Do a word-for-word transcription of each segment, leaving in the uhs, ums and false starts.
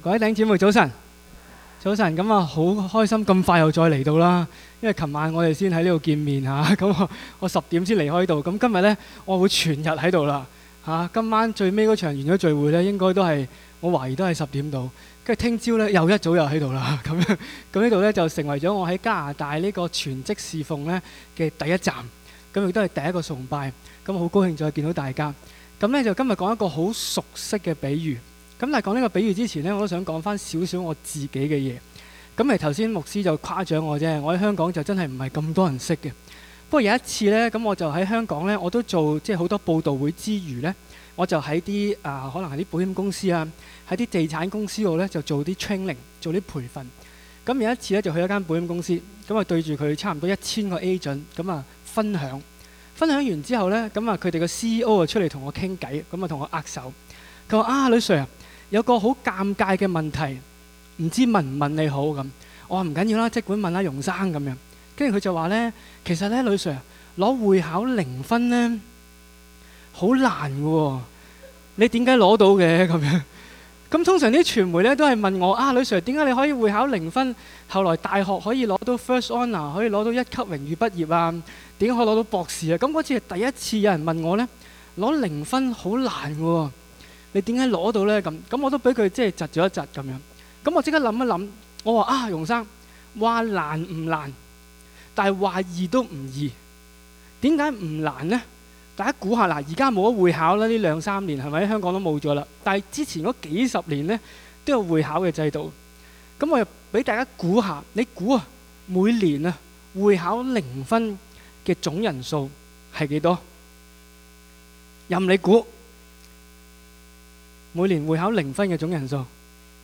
各位弟兄姊妹早晨，早晨咁啊，好開心咁快又再嚟到啦。因為琴晚我哋先喺呢度見面嚇，咁我我十點先離開度，咁今日呢，我會全日喺度啦嚇。今晚最尾嗰場完咗聚會呢，應該都係我懷疑都係十點到，跟住聽朝呢又一早又喺度啦咁樣。咁呢度呢，就成為咗我喺加拿大呢個全職侍奉呢嘅第一站，咁亦都係第一個崇拜。咁好高興再見到大家。咁呢，就今日講一個好熟悉嘅比喻。咁但係講呢個比喻之前呢，我都想講翻少少我自己嘅嘢。咁誒頭先牧師就誇獎我啫，我喺香港就真係唔係咁多人識嘅。不過有一次呢，咁我就喺香港呢，我都做即係好多佈道會之餘呢，我就喺啲啊可能係啲保險公司啊，喺啲地產公司度呢，就做啲 training， 做啲培訓。咁有一次呢，就去一間保險公司，咁啊對住佢差唔多一千個 agent，咁啊分享。分享完之後呢，咁啊佢哋個 C E O 啊出嚟同我傾偈，咁啊同我握手。佢話啊，呂 Sir 啊，有個好尷尬嘅問題，唔知問唔問你好咁。我話唔緊要啦，即管問下容生咁樣。跟住佢就話呢，其實呢，呂 Sir 攞會考零分呢，好難嘅喎，你點解攞到嘅咁樣？咁通常啲傳媒呢都係問我啊，呂 Sir 點解你可以會考零分，後來大學可以攞到 First Honour， 可以攞到一級榮譽畢業啊？點解可以攞到博士啊？咁嗰次係第一次有人問我呢，攞零分好難嘅喎，你點解攞到呢？咁咁我都俾佢即係窒咗一窒咁樣。咁我即刻諗一諗，我話啊，容生話難唔難，但係話易都唔易。點解唔難呢？大家估下嗱，而家冇咗會考啦，呢兩三年係咪喺香港都冇咗啦？但係之前嗰幾十年呢，都有會考嘅制度。咁我又俾大家估下，你估啊，每年啊會考零分嘅總人數係幾多？任你估，每年會考零分嘅總人數。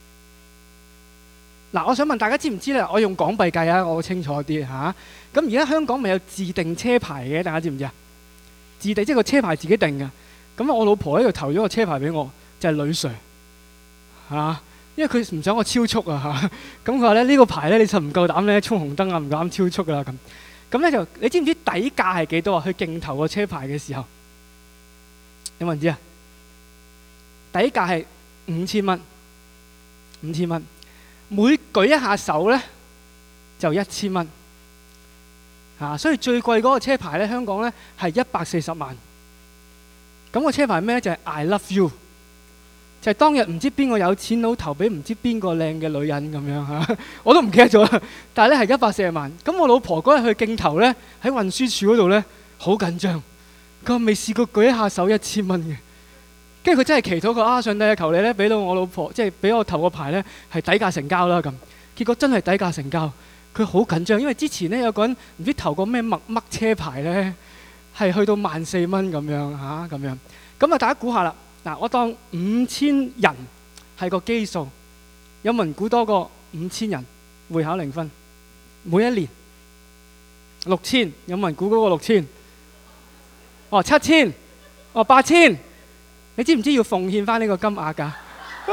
嗱，我想問大家知唔知咧？我用港幣計啊，我清楚啲嚇。咁而家香港咪有自定車牌嘅？大家知唔知啊？自定即係個車牌自己定嘅。咁我老婆喺度投咗個車牌俾我，就係呂 Sir 嚇，因為佢唔想我超速啊嚇。咁佢話咧，呢個牌咧，你就唔夠膽咧衝紅燈啊，唔夠膽超速噶啦咁。咁咧就你知唔知底價係幾多啊？去競投個車牌嘅時候，有冇人知啊？底價係五千蚊，五千蚊。每舉一下手咧就一千蚊，嚇！所以最貴嗰個車牌咧，香港咧係一百四十萬。咁個車牌咩咧？就係 I love you， 就係當日唔知邊個有錢佬投俾唔知邊個靚嘅女人咁樣嚇，我都唔記得咗啦。但係咧係一百四十萬。咁我老婆嗰日去競投咧，喺運輸署嗰度咧好緊張，佢話未試過舉一下手一千蚊嘅。跟住佢真係祈禱佢啊，上帝啊，求你咧俾到我老婆，即係俾我投個牌咧係底價成交啦咁。結果真係底價成交，佢好緊張，因為之前咧有個人唔知投個咩麥麥車牌咧係去到萬四蚊咁樣嚇咁樣。咁啊大家估下啦，嗱我當五千人係個基數，有冇人估多過五千人會考零分？每一年六千，有冇人估嗰個六千？哦七千，哦八千。你知唔知要奉獻翻呢個金額㗎？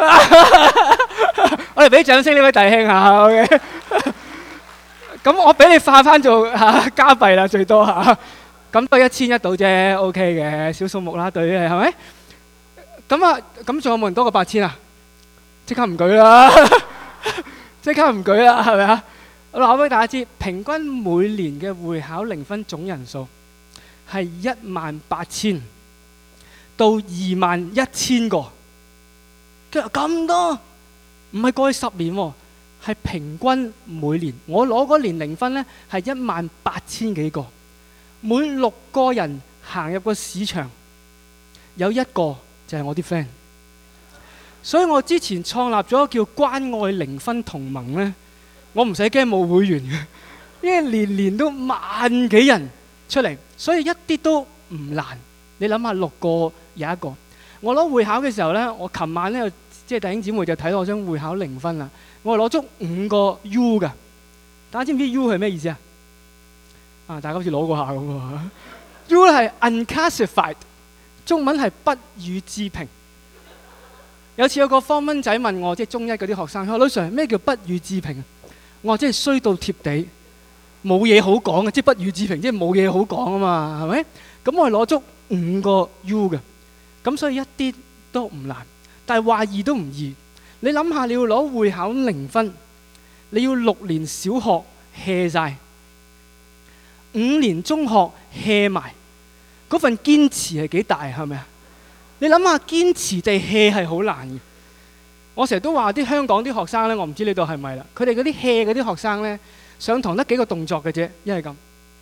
我哋俾掌聲呢位弟兄嚇 ，OK。咁我俾你化翻做嚇加幣啦，最多嚇。咁都一千一到啫 ，OK 嘅，小數目啦，對嘅係咪？咁啊，咁仲有冇人多過八千啊？即刻唔舉啦，即刻唔舉啦，係咪啊？我話俾大家知，平均每年嘅會考零分總人數係一萬八千。到二萬一千個，佢話咁多，唔係過去十年喎，係平均每年。我攞嗰年零分呢係一萬八千幾個，每六個人行入個市場，有一個就係我啲 friend。所以我之前創立咗叫關愛零分同盟呢，我唔使驚冇會員嘅，因為年年都萬幾人出嚟，所以一啲都唔難。你諗下六個有一個，我攞會考嘅時候呢，我琴晚呢，即係弟兄姊妹就睇到我張會考零分啦。我攞足五個 U 㗎，大家知唔知 U 係咩意思啊？啊，大家好似攞過下咁喎。U 係 unclassified， 中文係不予置評。有次有個方蚊仔問我，即係中一嗰啲學生，佢話：呂 Sir 咩叫不予置評啊？我話即係衰到貼地，冇嘢好講嘅，即係不予置評，即係冇嘢好講啊嘛，係咪？咁我係攞足五個 U 嘅，咁所以一啲都唔難，但係話易都唔易。 你諗下，你要攞會考零分，你要六年小學 hea 晒，五年中學 hea 埋，嗰份堅持係幾大，係咪啊？你諗下，堅持地 hea 係好難嘅。我成日都話啲香港啲學生咧，我唔知呢度係咪啦。佢哋嗰啲 hea 嗰啲學生咧，上堂得幾個動作嘅啫，一係咁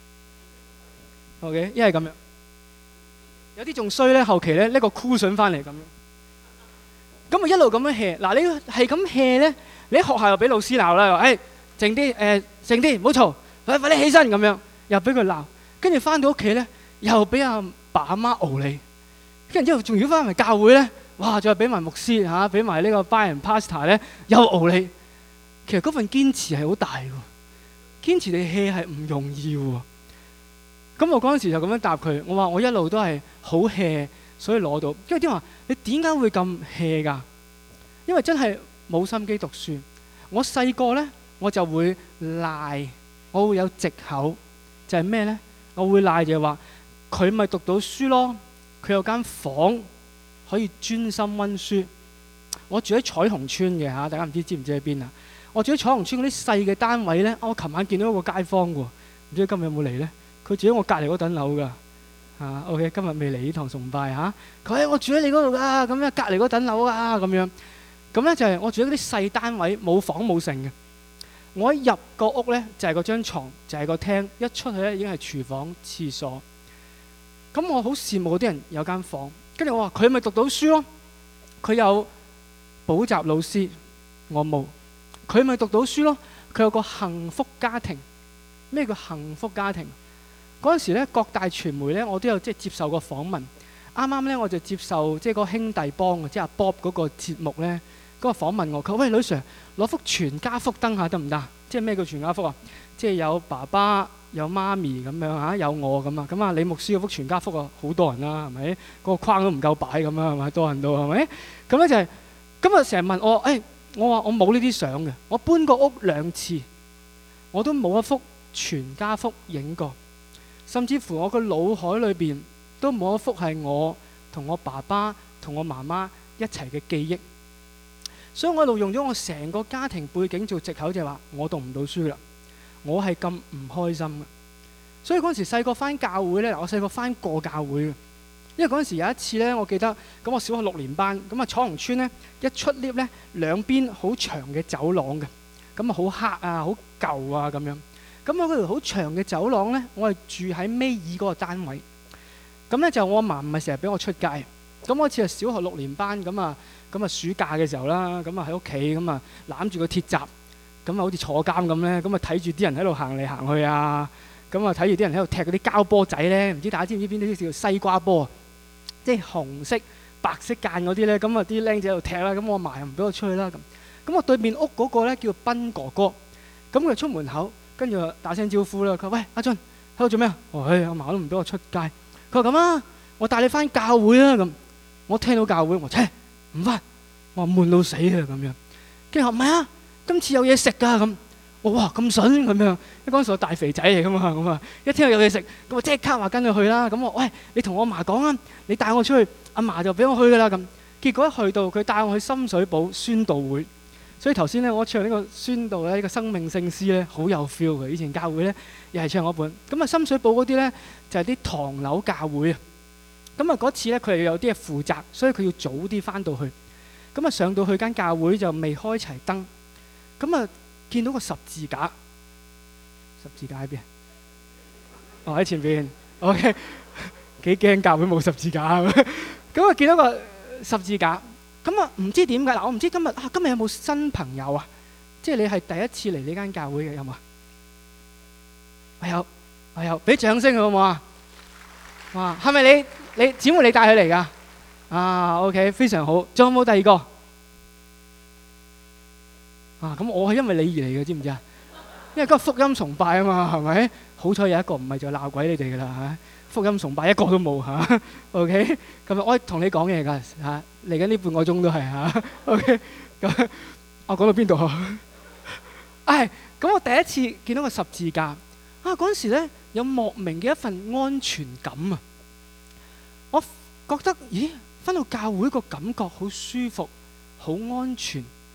，OK， 一係咁樣。有啲仲衰咧，後期咧拎個 cushion 翻嚟咁樣。咁啊一路咁樣 hea， 嗱你係咁 hea 咧，你喺學校又俾老師鬧啦，誒靜啲，誒靜啲，唔好嘈，快快啲起身咁樣，又俾佢鬧，跟住翻到屋企咧，又俾阿爸阿媽熬你，跟住之後仲要翻埋教會咧，哇！再俾埋牧師嚇，俾埋呢個 Brian Pastor 咧，又熬你。其實嗰份堅持係好大嘅，堅持地 hea 係唔容易喎。咁我嗰陣時就咁樣答佢，我話我一路都係好 hea，所以攞到。因為啲話你點解會咁 hea 㗎？因為真係冇心機讀書。我細個咧，我就會賴，我會有藉口，就係咩咧？我會賴就係話佢咪讀到書咯，佢有間房可以專心温書。我住喺彩虹村嘅嚇，大家唔知知唔知喺邊啊？我住喺彩虹村嗰啲細嘅單位咧，我琴晚見到一個街坊喎，唔知今日有冇嚟咧？佢住喺我隔離嗰棟樓㗎嚇。OK， 今日未嚟呢堂崇拜嚇。佢喺我住喺你嗰度㗎，咁樣隔離嗰棟樓啊咁樣。咁咧就係我住喺嗰啲細單位，冇房冇剩嘅。我一入個屋咧，就係嗰張牀，就係個廳，一出去咧已經係廚房、廁所。咁我好羨慕嗰啲人有間房，跟住我話佢咪讀到書咯，佢有補習老師，我冇。佢咪讀到書咯，佢有個幸福家庭。咩叫幸福家庭？嗰陣時咧，各大傳媒咧，我都有即係接受過訪問。啱啱咧，我就接受即係個兄弟幫即係阿 Bob 嗰個節目咧，嗰個訪問我，佢話：喂，女 Sir，攞幅全家福登下得唔得？即係咩叫全家福啊？即係有爸爸、有媽咪咁樣嚇，有我咁啊。咁啊，李牧師嗰幅全家福啊，好多人啦，係咪？嗰個框都唔夠擺咁啊，係咪？多人到係咪？咁咧就係今日成日問我，誒，我話我冇呢啲相嘅，我搬過屋兩次，我都冇一幅全家福影過，甚至乎我個腦海裏邊都冇一幅係我同我爸爸同我媽媽一齊嘅記憶。所以我一路用咗我成個家庭背景做藉口，就係話我讀唔到書啦，我係咁唔開心嘅。所以嗰陣時細個返教會咧，我細個返過教會嘅，因為嗰陣時有一次咧，我記得咁我小學六年班，咁啊彩虹村咧一出 lift 咧，兩邊好長嘅走廊嘅，咁啊好黑啊，好舊啊咁樣。咁我嗰條好長嘅走廊咧，我係住喺尾二嗰個單位。咁咧就我阿嫲唔係成日俾我出街，咁嗰次係小學六年班，咁啊。咁啊暑假嘅時候啦，咁啊喺屋企咁啊攬住個鐵閘，咁啊好似坐監咁咧，咁啊睇住啲人喺度行嚟行去啊，咁啊睇住啲人喺度踢嗰啲膠波仔咧，唔知大家知唔知邊啲叫西瓜波？即係紅色、白色間嗰啲咧，咁啊啲僆仔喺度踢啦，咁我阿嫲又唔俾我出去啦，咁咁我對面屋嗰個咧叫斌哥哥，咁佢出門口，跟住打聲招呼啦，佢話：喂，阿俊喺度做咩啊？我話：唉，阿嫲都唔俾我出街。佢話：咁啊，我帶你翻教會啊咁。我聽到教會，我切。唔翻，我話悶到死啊咁樣。跟住話唔係啊，今次有嘢食㗎咁。我哇咁筍咁樣，因為嗰陣時我大肥仔嚟㗎嘛，咁啊一聽到有嘢食，咁我即刻話跟佢去啦。咁我喂，你同我阿嫲講啊，你帶我出去，阿嫲就俾我去㗎啦咁。結果一去到，佢帶我去深水埗宣道會。所以頭先咧，我唱呢個宣道咧，呢個生命聖詩咧，好有 feel 嘅。以前教會咧又係唱嗰本。咁啊深水埗嗰啲咧就係啲唐樓教會啊。咁啊嗰次咧，佢哋有啲嘢負責，所以佢要早啲翻到去。咁啊上到去間教會就未開齊燈，咁啊見到個十字架，十字架喺邊？哦喺前邊。OK， 幾驚教會冇十字架。咁啊見到個十字架，咁啊唔知點解嗱，我唔知今日啊今日有冇新朋友啊？即係你係第一次嚟呢間教會嘅有冇啊？我有，我有，俾掌聲好唔好啊？哇，係咪你？你姊妹你帶佢嚟㗎？啊 ，OK， 非常好。仲有冇第二個？啊，咁我係因為你而嚟嘅，知唔知啊？因為嗰個福音崇拜啊嘛，係咪？好彩有一個唔係就鬧鬼你哋㗎啦嚇。福音崇拜一個都冇嚇。OK，咁我同你講嘢㗎嚇，嚟緊呢半個鐘都係嚇。OK，咁我講到邊度啊？唉，咁我第一次見到個十字架啊，嗰陣時咧有莫名嘅一份安全感啊！我覺得，咦，返到教會個感覺好舒服，好安全，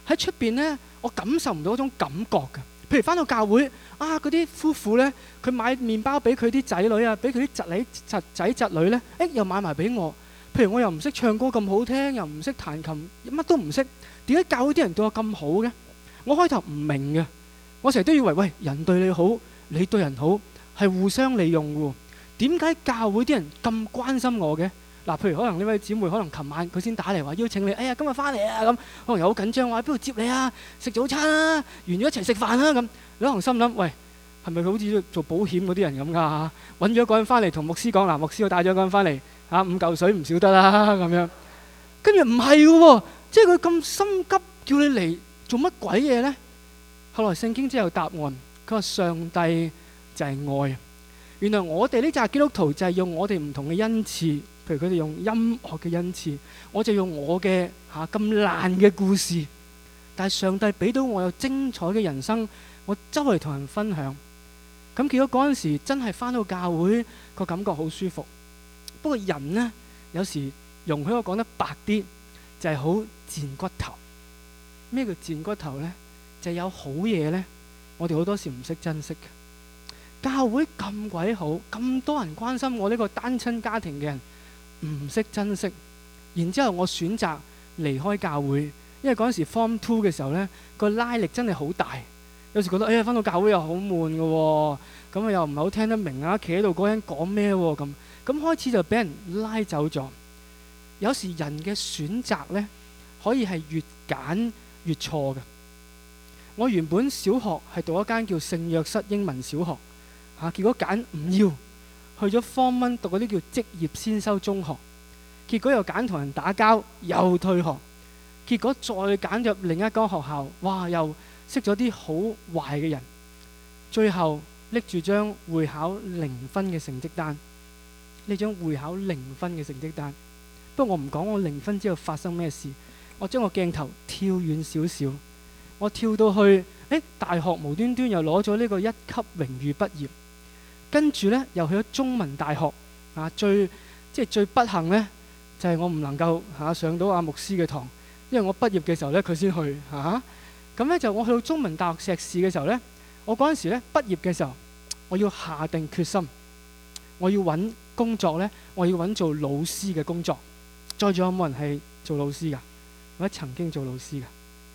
喺出邊呢，我感受唔到嗰種感覺嘅。譬如返到教會啊，嗰啲夫婦呢，佢買麵包俾佢啲仔女啊，俾佢啲侄女侄仔侄女呢，誒又買埋俾我。譬如我又唔識唱歌咁好聽，又唔識彈琴，乜都唔識，點解教會啲人對我咁好嘅？我開頭唔明嘅，我成日都以為喂，人對你好，你對人好係互相利用嘅喎。點解教會啲人咁關心我嘅？嗱，譬如可能呢位姊妹可能琴晚佢先打嚟話邀請你，哎呀今日翻嚟啊咁，可能又好緊張話邊度接你啊，食早餐啊，完咗一齊食飯啦咁。你可能心諗喂，係咪好似做保險嗰啲人咁㗎？揾咗一個人翻嚟同牧師講，嗱牧師我帶咗一個人翻嚟嚇，五嚿水唔少得啦咁樣。跟住唔係嘅喎，即係佢咁心急叫你嚟做乜鬼嘢呢？後來聖經之後有答案，佢話上帝就係愛。原來我哋呢紮基督徒就係用我哋唔同嘅恩賜，譬如佢哋用音樂嘅恩賜，我就用我嘅嚇咁爛嘅故事。但係上帝俾到我有精彩嘅人生，我周圍同人分享。咁結果嗰陣時真係返到教會個感覺好舒服。不過人呢，有時容許我講得白啲，就係好賤骨頭。咩叫賤骨頭呢？就係有好嘢呢，我哋好多時唔識珍惜嘅。教會咁鬼好，咁多人關心我呢個單親家庭嘅人，唔識珍惜。然之後我選擇離開教會，因為嗰陣時 Form Two 嘅時候呢，個拉力真係好大。有時覺得哎呀，返到教會又好悶嘅喎，咁啊又唔係好聽得明啊，企喺度嗰個人講咩喎咁，咁開始就俾人拉走咗。有時人嘅選擇呢，可以係越揀越錯嘅。我原本小學係讀一間叫聖約瑟英文小學。嚇！結果揀唔要，去咗 Form One讀嗰啲叫職業先修中學，結果又揀同人打交，又退學，結果再揀入另一間學校，哇！又識咗啲好壞嘅人，最後拎住張會考零分嘅成績單，呢張會考零分嘅成績單。不過我唔講我零分之後發生咩事，我將個鏡頭跳遠少少，我跳到去，誒大學無端端又攞咗呢個一級榮譽畢業。跟住呢，又去咗中文大學啊！最即係最不幸呢，就係、是、我唔能夠嚇、啊、上到阿牧師嘅堂，因為我畢業嘅時候呢，佢先去嚇。咁、啊、呢，就我去到中文大學碩士嘅時候呢，我嗰陣時呢畢業嘅時候，我要下定決心，我要揾工作呢，我要揾做老師嘅工作。在座有冇人係做老師㗎？或者曾經做老師㗎？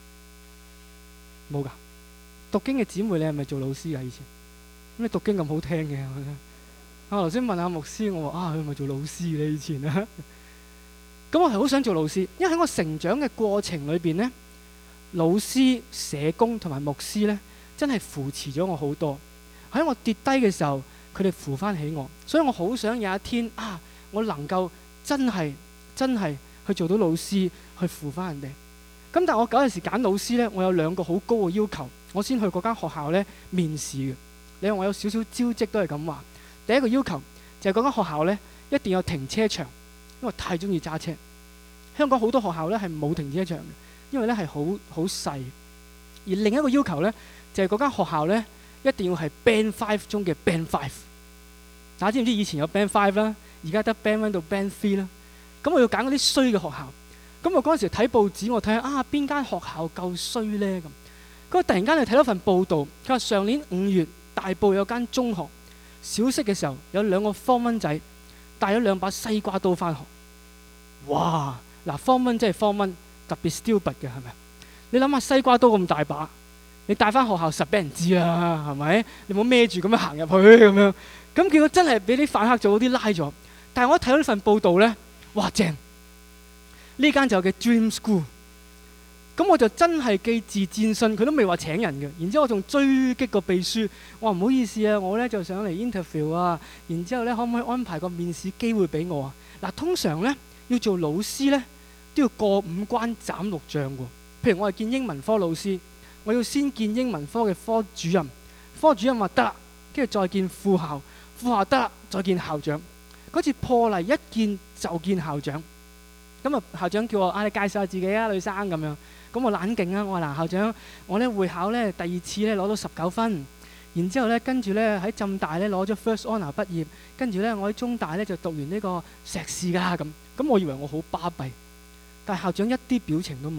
冇㗎。讀經嘅姊妹，你係咪做老師㗎？以前？咁你讀經咁好聽嘅，我覺得。我頭先問下牧師，我話啊，佢係咪做老師咧？以前啊，咁我係好想做老師，因為喺我成長嘅過程裏邊呢，老師、社工同埋牧師呢，真係扶持咗我好多。喺我跌低嘅時候，佢哋扶翻起我，所以我好想有一天啊，我能夠真係真係去做到老師，去扶翻人哋。咁但係我嗰陣時揀老師呢，我有兩個好高嘅要求，我先去嗰間學校呢面試嘅。你話我有少少招積都係咁話。第一個要求就係嗰間學校呢一定有停車場，因為我太中意揸車。香港好多學校呢係冇停車場嘅，因為呢係好好細。而另一個要求呢，就係嗰間學校呢一定要係 Band Five 中嘅 Band Five。大家知唔知以前有 Band Five 啦，而家得 Band One 到 Band Three 啦。咁我要揀嗰啲衰嘅學校。咁我嗰陣時睇報紙，我睇下啊邊間學校夠衰呢？咁。咁我突然間就睇到份報道，佢話上年五月大埔有間中學小息嘅時候，有兩個 Form One仔帶咗兩把西瓜刀返學。哇！嗱 Form One 真係 Form One，特別 stupid 嘅係咪？你諗下西瓜刀咁大把，你帶返學校實俾人知啦，係咪？你冇孭住咁樣行入去咁樣，咁結果真係俾啲反黑組嗰啲拉咗。但係我一睇到呢份報道呢，哇正！呢間就叫 Dream School。咁我就真係寄自薦信，佢都未話請人嘅。然之後我仲追擊個秘書，我話唔好意思啊，我呢就想嚟 interview 啊。然之後呢，可唔可以安排個面試機會俾我啊？嗱，通常呢，要做老師呢，都要過五關斬六將喎。譬如我係見英文科老師，我要先見英文科嘅科主任，科主任話得啦，跟住再見副校，副校得啦，再見校長。嗰次破例一見就見校長，咁啊校長叫我啊，你介紹下自己啊，女生咁樣。咁我冷靜啊！我話嗱，校長，我咧會考咧第二次咧攞到十九分，然之後咧跟住咧喺浸大咧攞咗 First Honour 畢業，跟住咧我喺中大咧就讀完呢個碩士㗎咁。咁我以為我好巴閉，但係校長一啲表情都冇。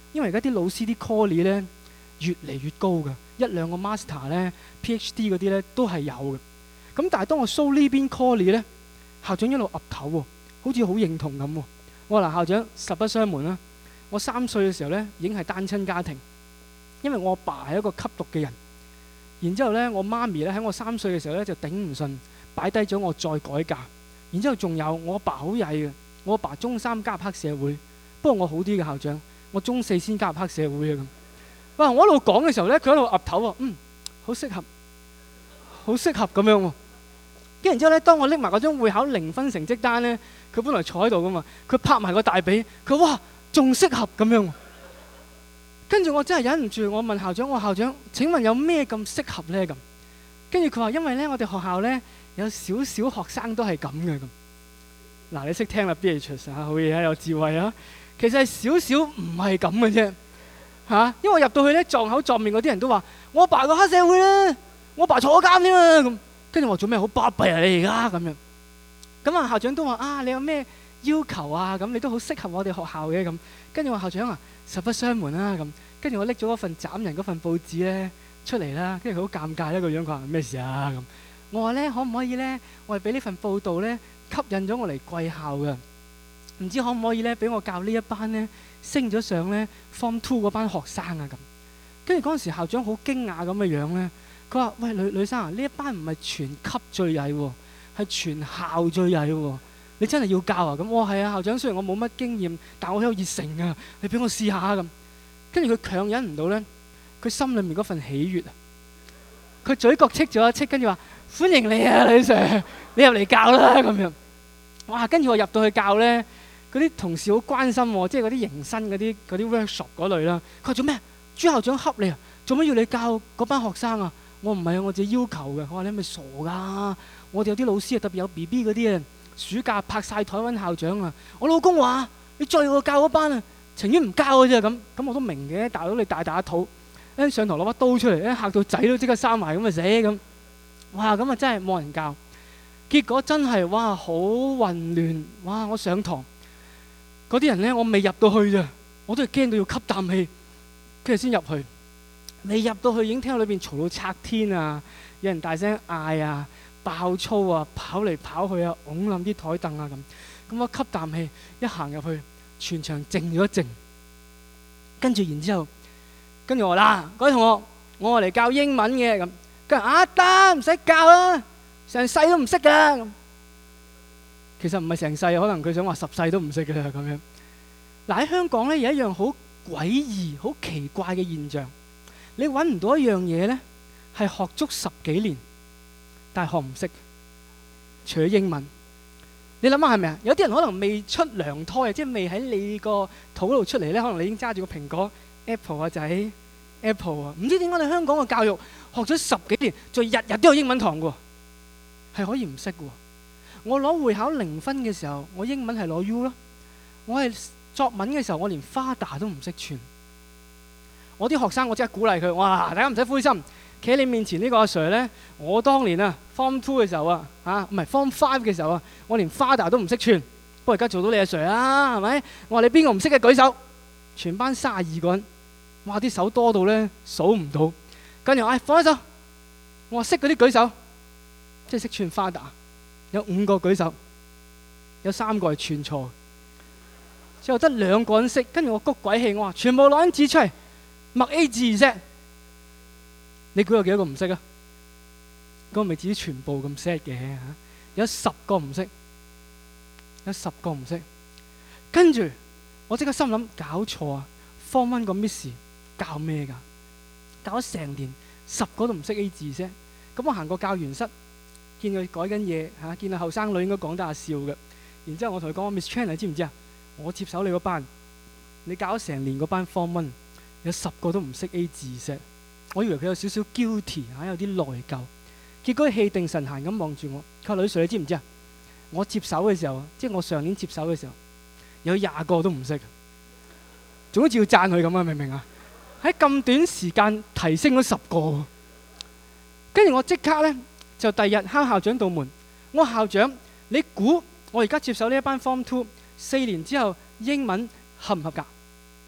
因為而家啲老師啲 callie 咧越嚟越高㗎，一兩個 master 咧、PhD 嗰啲咧都係有嘅。咁但係當我 show 呢邊 callie 咧，校長一路岌頭喎，好似好認同咁喎。我話嗱，校長實不相瞞啦，我三歲嘅時候咧已經係單親家庭，因為我阿爸係一個吸毒嘅人。然之後咧，我媽咪咧喺我三歲嘅時候咧就頂唔順，擺低咗我再改嫁。然之後仲有我阿爸好曳嘅，我阿爸中三加入黑社會，不過我好啲嘅校長，我中四先加入黑社會啊咁。哇！我一路講嘅時候咧，佢一路岌頭喎，嗯，好適合，好適合咁樣喎。跟住然之後咧，當我拎埋嗰張會考零分成績單咧，佢本來坐喺度噶嘛，佢拍埋個大髀，佢話哇仲適合咁樣。跟住我真係忍唔住，我問校長：我校長請問有咩咁適合咧咁？跟住佢話因為咧我哋學校咧有少少學生都係咁嘅咁。嗱，你識聽啦 B H S 啊，好嘢啊，有智慧啊。其實係少少唔係咁嘅啫嚇，因為我入到去咧撞口撞面嗰啲人都話我阿爸個黑社會啦，我阿爸坐監添啊咁。跟住我話做咩好巴閉啊你而家咁樣。咁啊校長都話啊你有咩要求啊咁，你都好適合我哋學校嘅咁。跟住我話校長啊，實不相瞞啦咁。跟住我拎咗嗰份斬人嗰份報紙咧出嚟啦，跟住佢好尷尬咧個樣，佢話咩事啊咁。我話咧可唔可以咧，我係俾呢份報道咧吸引咗我嚟貴校嘅，唔知可唔可以咧俾我教呢一班咧升咗上咧 Form Two 嗰班學生啊咁。跟住嗰陣時校長好驚訝咁嘅樣咧，佢話喂女女生啊，呢一班唔係全級最曳喎，係全校最曳喎，你真係要教啊咁。我話係啊校長，雖然我冇乜經驗，但我好有熱誠啊，你俾我試下咁。跟住佢強忍唔到咧，佢心裏面嗰份喜悅啊，佢嘴角戚咗一戚，跟住話歡迎你啊李 Sir， 你入嚟教啦咁樣。哇！跟住我入到去教咧，嗰啲同事好關心我，即係嗰啲迎新嗰啲嗰啲 workshop 嗰類啦。佢話做咩？朱校長恰你啊？做乜要你教嗰班學生啊？我唔係啊，我自己要求嘅。我話你係咪傻㗎？我哋有啲老師啊，特別有 B B 嗰啲啊，暑假拍晒台揾校長啊。我老公話你再我教嗰班啊，情願唔教嘅啫咁。咁我都明嘅，大佬你大大肚，一上堂攞把刀出嚟，一嚇到仔都即刻生埋咁啊死咁。哇！咁啊真係冇人教，結果真係哇好混亂。哇！我上堂嗰啲人咧，我未入到去咋，我都係驚到要吸啖氣，跟住先入去。未入到去已經聽到裏邊嘈到拆天啊，有人大聲嗌啊，爆粗啊，跑嚟跑去啊，拱冧啲台凳啊咁。咁我吸啖氣，一行入去，全場靜咗一靜。跟住然之後，跟住我嗱各位同學，我嚟教英文嘅咁。佢話啊得，唔使教啦，成世都唔識噶咁。其實唔係成世，可能佢想話十世都唔識嘅咁樣。嗱喺香港咧有一樣好詭異、好奇怪嘅現象，你揾唔到一樣嘢咧係學足十幾年，但係學唔識，除咗英文。你諗下係咪啊？有啲人可能未出娘胎，即係未喺你個肚度出嚟咧，可能你已經揸住個蘋果 Apple 啊仔 Apple 啊，唔知點解你香港嘅教育學咗十幾年，再日日都有英文堂嘅，係可以唔識嘅。我攞會考零分嘅時候，我英文係攞 U 咯。我係作文嘅時候，我連 father 都唔識串。我啲學生我即刻鼓勵佢，哇！大家唔使灰心，企喺你面前呢個阿 Sir 咧，我當年啊 Form Two 嘅時候啊，嚇唔係 Form Five 嘅時候啊，我連 father 都唔識串，不過而家做到你阿 Sir 啦，係咪？我話你邊個唔識嘅舉手，全班卅二個人，哇！啲手多到咧數唔到。跟住我，哎，放低手。我話識嗰啲舉手，即係識串 father，有五個舉手，有三個係串錯，之後得兩個人識。跟住我谷鬼氣，我話全部攞緊紙出嚟，默 A 字啫。你估有幾多個唔識啊？嗰個未至於全部咁 sad 嘅嚇，有十個唔識，有十個唔識。跟住我即刻心諗搞錯啊！Form One 個 Miss 教咩㗎？教咗成年，十個都唔識 A 字啫。咁我行過教員室，見佢改緊嘢嚇，見到後生女應該講得下笑嘅。然之後我同佢講：Miss Chan，你知唔知啊？我接手你嗰班，你教咗成年嗰班 Form One，有十個都唔識 A 字啫。我以為佢有少少 guilty 嚇，有啲內疚。結果佢氣定神閒咁望住我，佢話：女Sir，你知唔知啊？我接手嘅時候，即係我上年接手嘅時候，有廿個都唔識。總之要讚佢咁啊，明唔明啊？喺咁短時間提升咗十個，跟住我即刻咧就第日敲校長道門。我話校長，你估我而家接手呢一班 Form Two 四年之後英文合唔合格？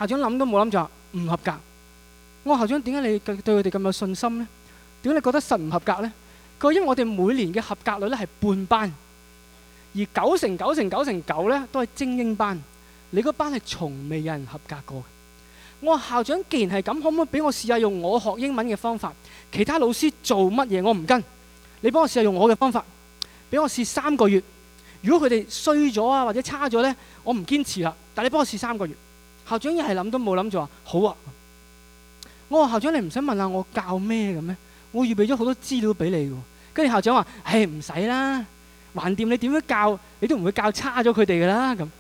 校長諗都冇諗就話唔合格。我話校長，點解你對佢哋咁有信心呢？點解你覺得實唔合格呢？佢話因為我哋每年嘅合格率咧係半班，而九成九成九成九咧都係精英班，你嗰班係從未有人合格過。我話校長，既然係咁，可唔可以俾我試下用我學英文嘅方法？其他老師做乜嘢我唔跟，你幫我試下用我嘅方法，俾我試三個月。如果佢哋衰咗啊或者差咗呢，我唔堅持啦。但你幫我試三個月。校長一係諗都冇諗就話好啊。我話校長，你唔使問下我教咩嘅咩？我預備咗好多資料俾你嘅。跟住校長話：唉，唔使啦，橫掂你點樣教，你都唔會教差咗佢哋噶啦。咁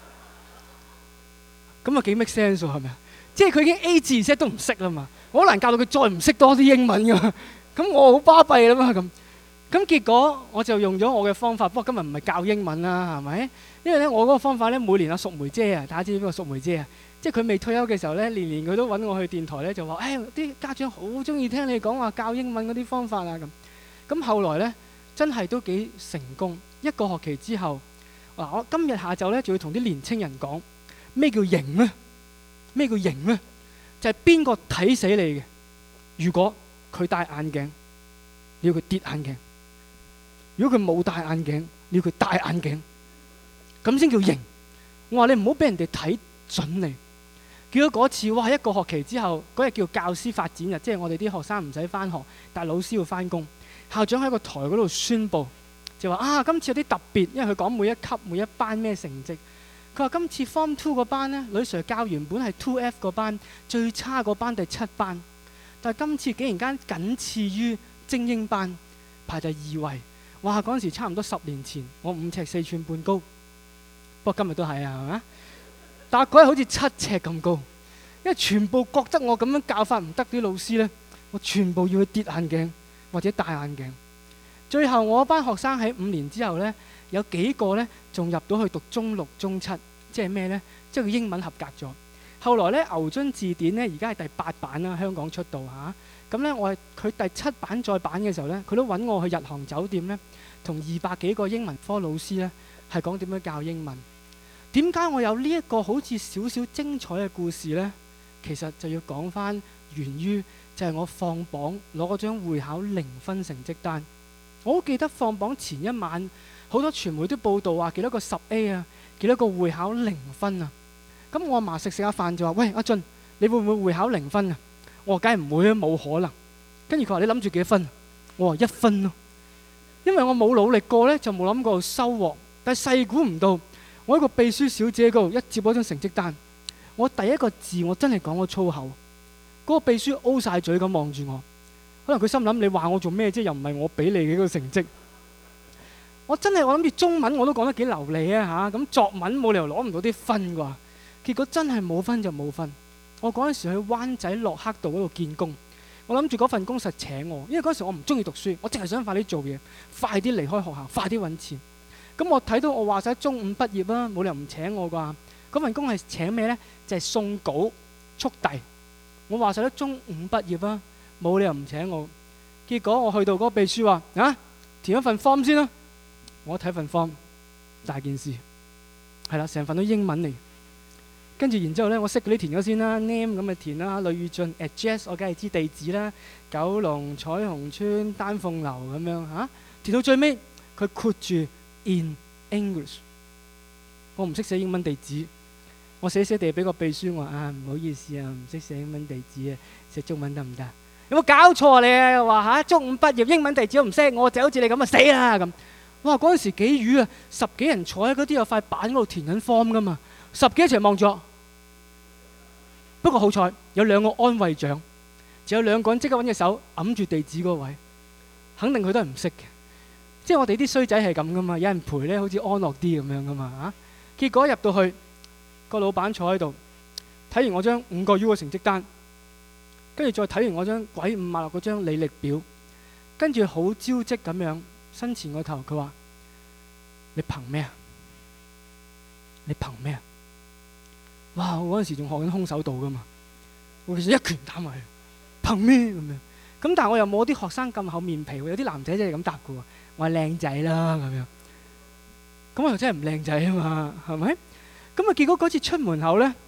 咁啊幾 make sense 係咪啊？即係佢已經 A 至 Z 都唔識啦嘛，我好難教到佢再唔識多啲英文噶嘛。咁我好巴閉啦嘛咁。咁結果我就用咗我嘅方法，不過今日唔係教英文啦，係咪？因為咧我嗰個方法咧，每年阿淑梅姐啊，大家知唔知邊個淑梅姐啊？即係佢未退休嘅時候咧，年年佢都揾我去電台咧，就話：誒啲家長好中意聽你講話教英文嗰啲方法啊咁。咁後來咧真係都幾成功。一個學期之後，嗱我今日下晝咧就要同啲年青人講咩叫型咧？咩叫型咧？就係邊個睇死你嘅？如果佢戴眼鏡，你要佢跌眼鏡；如果佢冇戴眼鏡，你要佢戴眼鏡，咁先叫型。我話你唔好俾人哋睇準你。結果嗰次，哇！一個學期之後，嗰日叫教師發展日，即係我哋啲學生唔使返學，但係老師要返工。校長喺個台嗰度宣佈，就話啊，今次有啲特別，因為佢講每一級每一班咩成績。佢話今次 Form Two 嗰班呢，女 Sir 教原本係 Two F 嗰班，最差嗰班第七班，但係今次竟然間僅次於精英班，排第二位。哇！嗰陣時差唔多十年前，我五尺四寸半高，不過今日都係啊，係咪？但係嗰日好似七尺咁高，因為全部覺得我咁樣教法唔得，啲老師呢，我全部要去跌眼鏡或者戴眼鏡。最後我班學生喺五年之後呢，有幾個呢仲入到去讀中六、中七，即係咩呢？即係佢英文合格咗。後來呢，牛津字典呢，而家係第八版啦，香港出道嚇。咁、啊、呢，我係佢第七版再版嘅時候呢，佢都揾我去日航酒店呢，同二百幾個英文科老師呢，係講點樣教英文。點解我有呢一個好似少少精彩嘅故事呢？其實就要講翻源於就係我放榜攞嗰張會考零分成績單。我好記得放榜前一晚，好多傳媒都報道話幾多個十 A 啊，幾多個會考零分啊。咁我阿嫲食食下飯就話：喂，阿俊，你會唔會會考零分啊？我話梗係唔會啊，冇可能。跟住佢話：你諗住幾多分？我話一分咯，因為我冇努力過呢，就冇諗過收穫。但係細估唔到。我一個秘書小姐嗰度一接嗰張成績單，我第一個字我真係講咗粗口，嗰、嗰個秘書 O 晒嘴咁望住我，可能佢心諗你話我做咩啫？又唔係我俾你嘅嗰個成績。我真係我諗住中文我都講得幾流利啊嚇，咁作文冇理由攞唔到啲分啩。結果真係冇分就冇分。我嗰陣時去灣仔駱克道嗰度見工，我諗住嗰份工實請我，因為嗰時我唔中意讀書，我淨係想快啲做嘢，快啲離開學校，快啲揾錢。咁我睇到我話晒中五畢業啦，冇理由唔請我啩。嗰份工係請咩呢？就係、是、送稿速遞。我話晒都中五畢業啦，冇理由唔請我。結果我去到嗰個秘書話：啊，填一份 form 先啦。我睇份 form， 大件事係啦，成份都英文嚟。跟住然之後呢，我識嗰啲填咗先啦 ，name 咁咪填啦，呂宇俊 address 我梗係知地址啦，九龍彩虹村丹鳳樓咁樣嚇、啊。填到最尾，佢括住。In English， 我唔識寫英文地址，我寫寫地俾個秘書我話啊，唔好意思啊，唔識寫英文地址啊，寫中文得唔得？有冇搞錯啊你？話嚇中五畢業英文地址都唔識，我就好似你咁啊死啦咁。哇！嗰陣時幾瘀啊，十幾人坐喺嗰啲有塊板嗰度填緊 form 噶嘛，十幾一齊望住我。不過好彩有兩個安慰獎，仲有兩個人即刻揾隻手揞住地址嗰個位，肯定佢都係唔識嘅。即係我哋啲衰仔係咁噶嘛，有人陪咧，好似安樂啲咁樣噶嘛啊！結果入到去，個老闆坐喺度，睇完我張五個 U 嘅成績單，跟住再睇完我張鬼五馬六嗰張履歷表，跟住好招積咁樣伸前個頭，佢話：你憑咩啊？你憑咩啊？哇！我嗰陣時仲學緊空手道噶嘛，我其實一拳打埋去，憑咩咁樣？咁但係我又冇啲學生咁厚面皮喎，有啲男仔真係咁答噶喎。我係靚仔啦咁樣，咁我又真係唔靚仔啊嘛，係咪？咁啊結果嗰次出門口呢，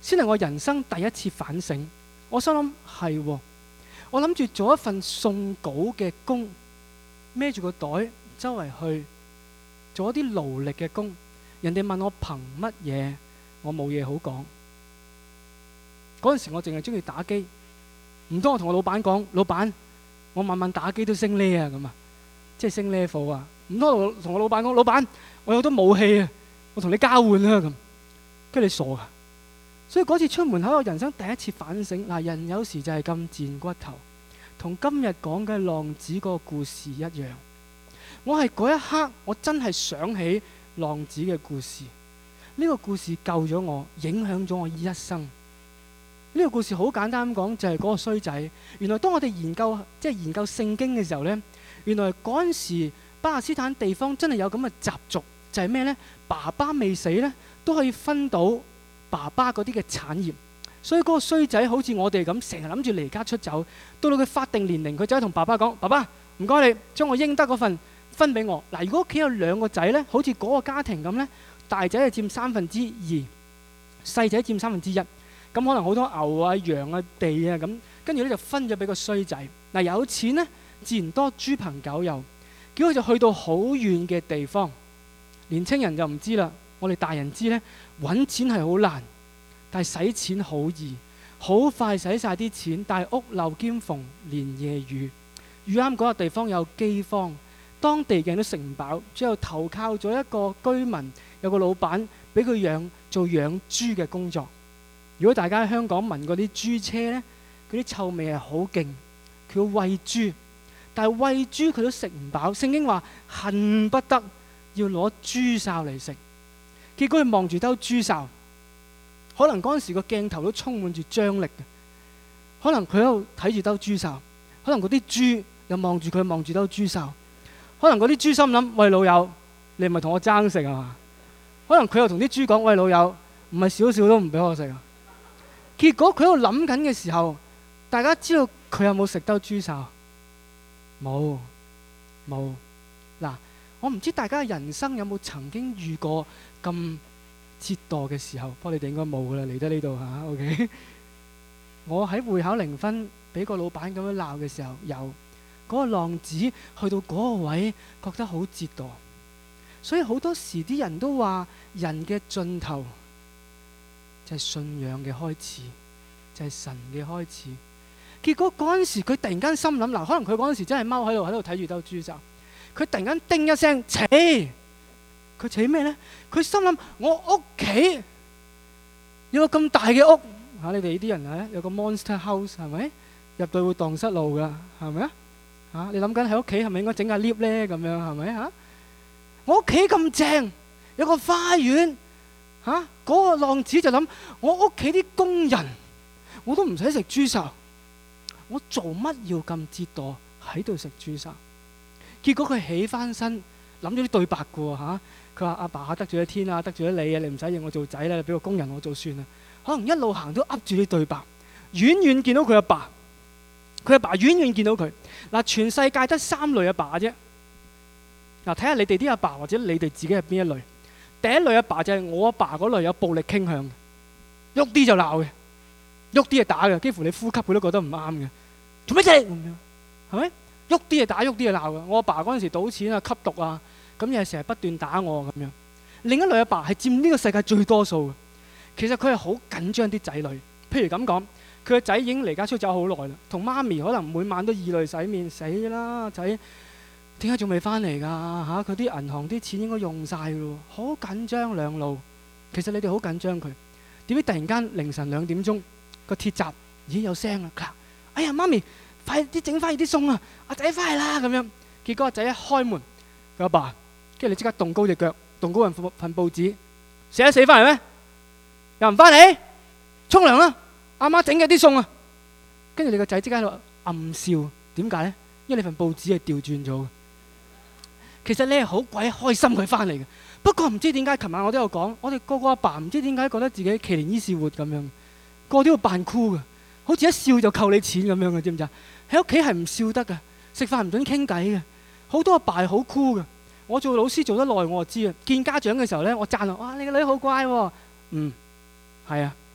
先係我人生第一次反省。我心諗係喎，我諗住做一份送稿嘅工，孭住個袋周圍去做一啲勞力嘅工。人哋問我憑乜嘢，我冇嘢好講。嗰陣時我淨係中意打機，唔通我同我老闆講，老闆我晚晚打機都升 level 啊，咁啊，即係升 level 啊。唔通我同我老闆講，老闆我有好多武器啊，我同你交換啦咁。跟住你傻噶。所以嗰次出門口，我人生第一次反省。嗱，人有時就係咁賤骨頭，同今日講嘅浪子嗰個故事一樣。我係嗰一刻，我真係想起浪子嘅故事。呢個故事救咗我，影響咗我一生。呢個故事好簡單咁講，就係嗰個衰仔。原來當我哋研究即係研究聖經嘅時候呢，原來嗰陣時巴勒斯坦地方真係有咁嘅習俗，就係咩呢？爸爸未死呢，都可以分到爸爸嗰啲嘅產業。所以嗰個衰仔好似我哋咁，成日諗住離家出走，到到佢法定年齡，佢走去同爸爸講：爸爸，唔該你將我應得嗰份分俾我。嗱，如果屋企有兩個仔呢，好似嗰個家庭咁呢，大仔係佔三分之二，細仔佔三分之一。咁可能好多牛啊、羊啊、地啊咁，跟住咧就分咗俾個衰仔。嗱，有錢呢，自然多豬朋狗友，結果就去到好遠嘅地方。年青人就唔知啦，我哋大人知呢，揾錢係好難，但係使錢好易，好快使晒啲錢。但係屋漏兼逢連夜雨，遇啱嗰個地方有饑荒，當地嘅人都食唔飽，最後投靠咗一個居民，有個老闆俾佢養做養豬嘅工作。如果大家喺香港聞嗰啲豬車呢，嗰啲臭味係好勁，佢要餵豬，但係餵豬佢都食唔飽。聖經話恨不得要攞豬潲嚟食，結果佢望住兜豬潲，可能嗰陣時個鏡頭都充滿住張力嘅，可能佢喺度睇住兜豬潲，可能嗰啲豬又望住佢望住兜豬潲，可能嗰啲豬心諗：喂老友，你唔係同我爭食啊嘛？可能佢又同啲豬講：喂老友，唔係少少都唔俾我食啊！結果佢喺度諗緊嘅時候，大家知道佢有冇食兜豬潲？冇，冇。嗱，我唔知大家人生有冇曾經遇過咁折墮嘅時候，不過你哋應該冇噶啦，嚟得呢度嚇。OK， 我喺會考零分，俾個老闆咁樣鬧嘅時候，有嗰個浪子去到嗰個位，覺得好折墮。所以好多時啲人都話，人嘅盡頭就係信仰嘅開始，就係神嘅開始。結果嗰陣時佢突然間心諗，嗱，可能佢嗰陣時真係踎喺度喺度睇住兜豬潲，佢突然間叮一聲，扯，佢扯咩呢？佢心諗，我屋企有個咁大嘅屋嚇，你哋呢啲人咧有個 monster house 係咪？入到會蕩失路噶，係咪啊？嚇，你諗緊喺屋企係咪應該整下 lift 咧？咁樣係咪嚇？我屋企咁正，有個花園。嚇！嗰、啊那個浪子就諗：我屋企啲工人我都唔使食豬潲，我做乜要咁折墮喺度食豬潲？結果佢起翻身，諗咗啲對白嘅喎嚇。佢話：阿爸得罪咗天啊，得罪咗你啊，你唔使認我做仔啦，你俾個工人我做算啦。可能一路行都噏住啲對白，遠遠見到佢阿爸，佢阿爸遠遠見到佢。嗱，全世界得三類阿爸啫。嗱，睇下你哋啲阿爸或者你哋自己係邊一類？第一類阿爸就係我阿爸嗰類，有暴力傾向嘅，喐啲就鬧嘅，喐啲就打嘅，幾乎你呼吸佢都覺得唔啱嘅，做咩啫咁樣？係咪？喐啲就打，喐啲就鬧嘅。我阿爸嗰陣時賭錢啊、吸毒啊，咁又係成日不斷打我咁樣。另一類阿爸係佔呢個世界最多數嘅，其實佢係好緊張啲仔女。譬如咁講，佢個仔已經離家出走好耐啦，同媽咪可能每晚都以淚洗面，死啦仔！點解仲未翻嚟㗎？嚇，佢啲銀行啲錢應該用晒咯，好緊張兩路。其實你哋好緊張佢，點知突然間凌晨兩點鐘個鐵閘已經有聲啦！哎呀，媽咪，快啲整翻啲餸啊！阿仔翻嚟啦咁樣。結果阿仔一開門，佢阿爸，跟住你即刻動高隻腳，動高份份報紙，死一死翻嚟咩？又唔翻嚟？沖涼啦！阿媽整嘅啲餸啊！跟住你個仔即刻喺度暗笑，點解呢？因為你份報紙係調轉咗。其實你係好鬼開心佢翻嚟嘅，不過唔知點解，琴晚我都有講，我哋個個阿爸唔知點解覺得自己奇連伊士活咁樣，個個都要扮酷嘅，好似一笑就扣你錢咁樣嘅，知唔知啊？喺屋企係唔笑得嘅，食飯唔准傾偈嘅，好多阿爸係好酷嘅。我做老師做得耐，我就知啊。見家長嘅時候呢，我讚啊，哇，你個女好乖喎，嗯，係啊，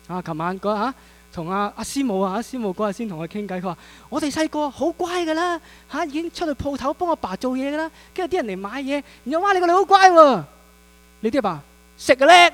啊，琴晚嗰日同阿阿師母啊，阿師母嗰日先同我傾偈，佢話：我哋細個好乖㗎啦，嚇已經出去鋪頭幫我爸做嘢㗎啦，跟住啲人嚟買嘢，然後哇你個女好乖喎，你啲阿爸食嘅叻，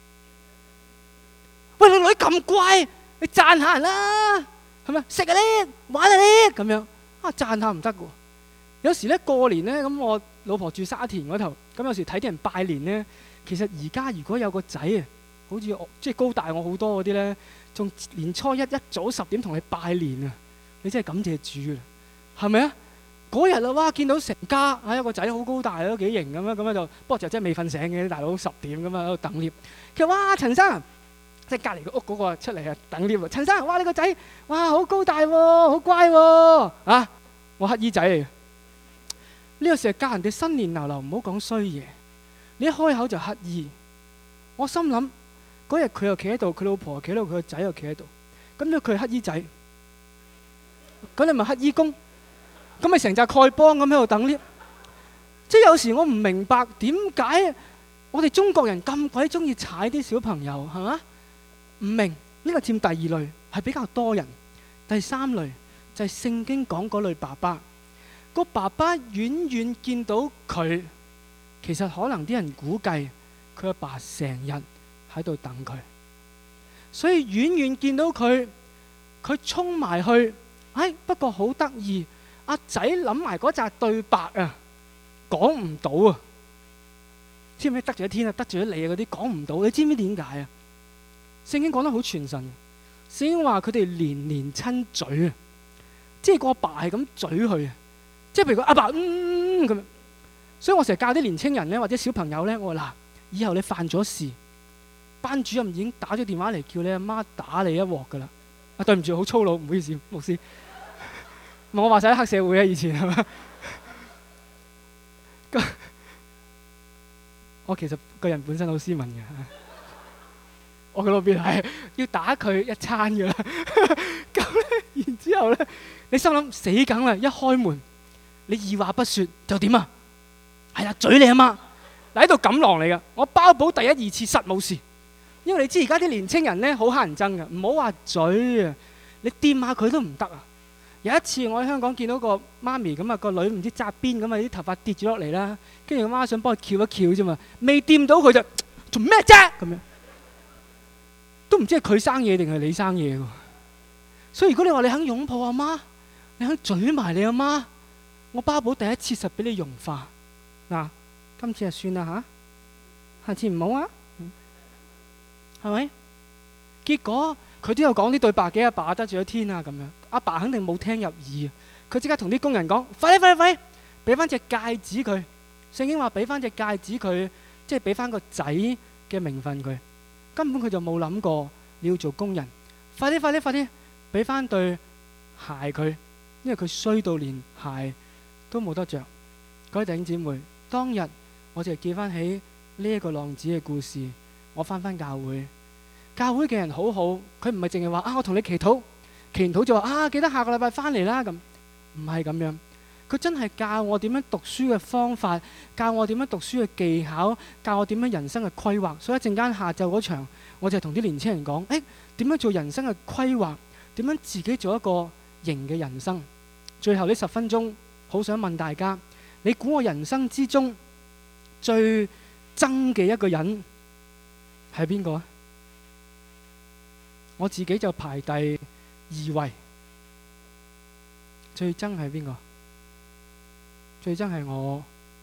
喂你女咁乖，你讚下人啦，係咪？食嘅叻，玩嘅叻咁樣啊，讚下唔得㗎喎。有時咧過年咧，咁我老婆住沙田嗰頭，咁有時睇啲人拜年咧，其實而家如果有個仔啊，好似我即係高大我好多嗰啲咧，仲年初一一早十點同你拜年啊，你真係感謝主啦，係咪啊？嗰日啊，哇見到成家啊有個仔好高大都幾型咁樣，咁樣就不過就真係未瞓醒嘅啲大佬十點咁樣喺度等 lift。佢話：哇陳生，即係隔離個屋嗰個出嚟啊等 lift。陳生，哇你個仔哇好高大喎，好乖喎啊！我乞衣仔嚟嘅。呢個成日教人哋新年流流唔好講衰嘢，你一開口就乞衣。我心諗嗰日佢又企喺度，佢老婆又企喺度，佢個仔又企喺度，咁樣佢係乞衣仔，咁你咪乞衣公，咁咪成紮丐幫咁喺度等 lift。即係有時我唔明白點解我哋中國人咁鬼中意踩啲小朋友，係嘛？唔明呢個佔第二類，係比較多人。第三類就係聖經講嗰類爸爸。個爸爸遠遠見到佢，其實可能啲人估計佢阿爸成日喺度等佢，所以遠遠見到佢，佢衝埋去，哎不過好得意，阿仔諗埋嗰紮對白啊，講唔到啊，知唔知得罪咗天啊，得罪咗你啊嗰啲講唔到，你知唔知點解啊？聖經講得好傳神，聖經話佢哋連連親嘴啊，即係個阿爸係咁嘴佢啊。即係譬如個阿爸嗯咁樣，所以我成日教啲年青人咧或者小朋友咧，我話嗱，以後你犯咗事，班主任已經打咗電話嚟叫你阿媽打你一鑊噶啦。啊對唔住，好粗魯，唔好意思，牧師。我話晒黑社會啊，以前係嘛？我其實個人本身好斯文嘅，我嘅老邊係要打佢一餐噶啦。咁咧，然之後咧，你心諗死梗啦，一開門。你二話不說就點啊？係啊，嘴你阿媽嗱喺度錦囊嚟噶，我包保第一二次實冇事，因為你知而家啲年青人咧好乞人憎噶，唔好話嘴啊，你掂下佢都唔得啊！有一次我喺香港見到個媽咪咁啊，個女唔知紮辮咁啊，啲頭髮跌咗落嚟啦，跟住個媽想幫佢翹一翹啫嘛，未掂到佢就做咩啫咁樣，都唔知係佢生嘢定係你生嘢喎。所以如果你話你肯擁抱阿媽，你肯嘴埋你阿媽，我包保第一次實俾你融化嗱，今次就算啦嚇，下次唔好啊，係咪？結果佢都有講啲對白嘅，阿爸得罪咗天啊咁樣，阿爸肯定冇聽入耳，佢即刻同啲工人講：快啲快啲快啲，俾翻隻戒指佢。聖經話俾翻隻戒指佢，即係俾翻個仔嘅名分佢。根本佢就冇諗過你要做工人，快啲快啲快啲，俾翻對鞋佢，因為佢衰到連鞋都冇得着。各位弟兄姊妹，當日我就記翻起呢一個浪子嘅故事。我翻翻教會，教會嘅人好好，佢唔係淨係話啊我同你祈禱，祈完禱就話啊記得下個禮拜翻嚟啦咁，唔係咁樣。佢真係教我點樣讀書嘅方法，教我點樣讀書嘅技巧，教我點樣人生嘅規劃。所以一陣間下晝嗰場，我就同啲年輕人講：誒點樣做人生嘅規劃？點樣自己做一個型嘅人生？最後呢十分鐘，好想問大家：你估我人生之中最憎嘅一個人係邊個啊？我自己就排第二位。最憎係邊個？最憎係我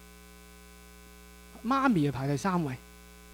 媽咪，排第三位。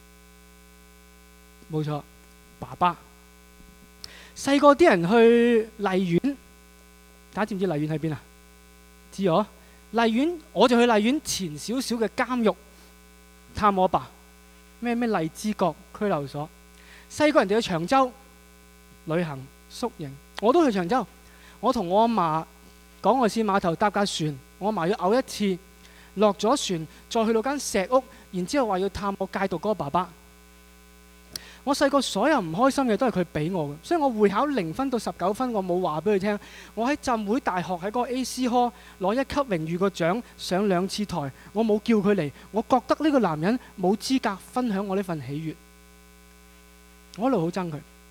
冇錯，爸爸。細個啲人去荔園，大家知唔知荔園喺邊啊？知我荔園，我就去荔園前少少嘅監獄探我爸。咩咩荔枝角拘留所。細個人哋去長洲旅行宿營，我都去長洲。我同我阿嫲港外線碼頭搭架船，我阿嫲要嘔一次，落咗船再去到間石屋，然之後話要探我戒毒嗰個爸爸。我細個所有唔開心嘅都係佢俾我嘅，所以我會考零分到十九分，我冇話俾佢聽。我喺浸會大學喺嗰個 A C Hall 攞一級榮譽個獎，上兩次台，我冇叫佢嚟。我覺得呢個男人冇資格分享我呢份喜悅，我一路好憎佢。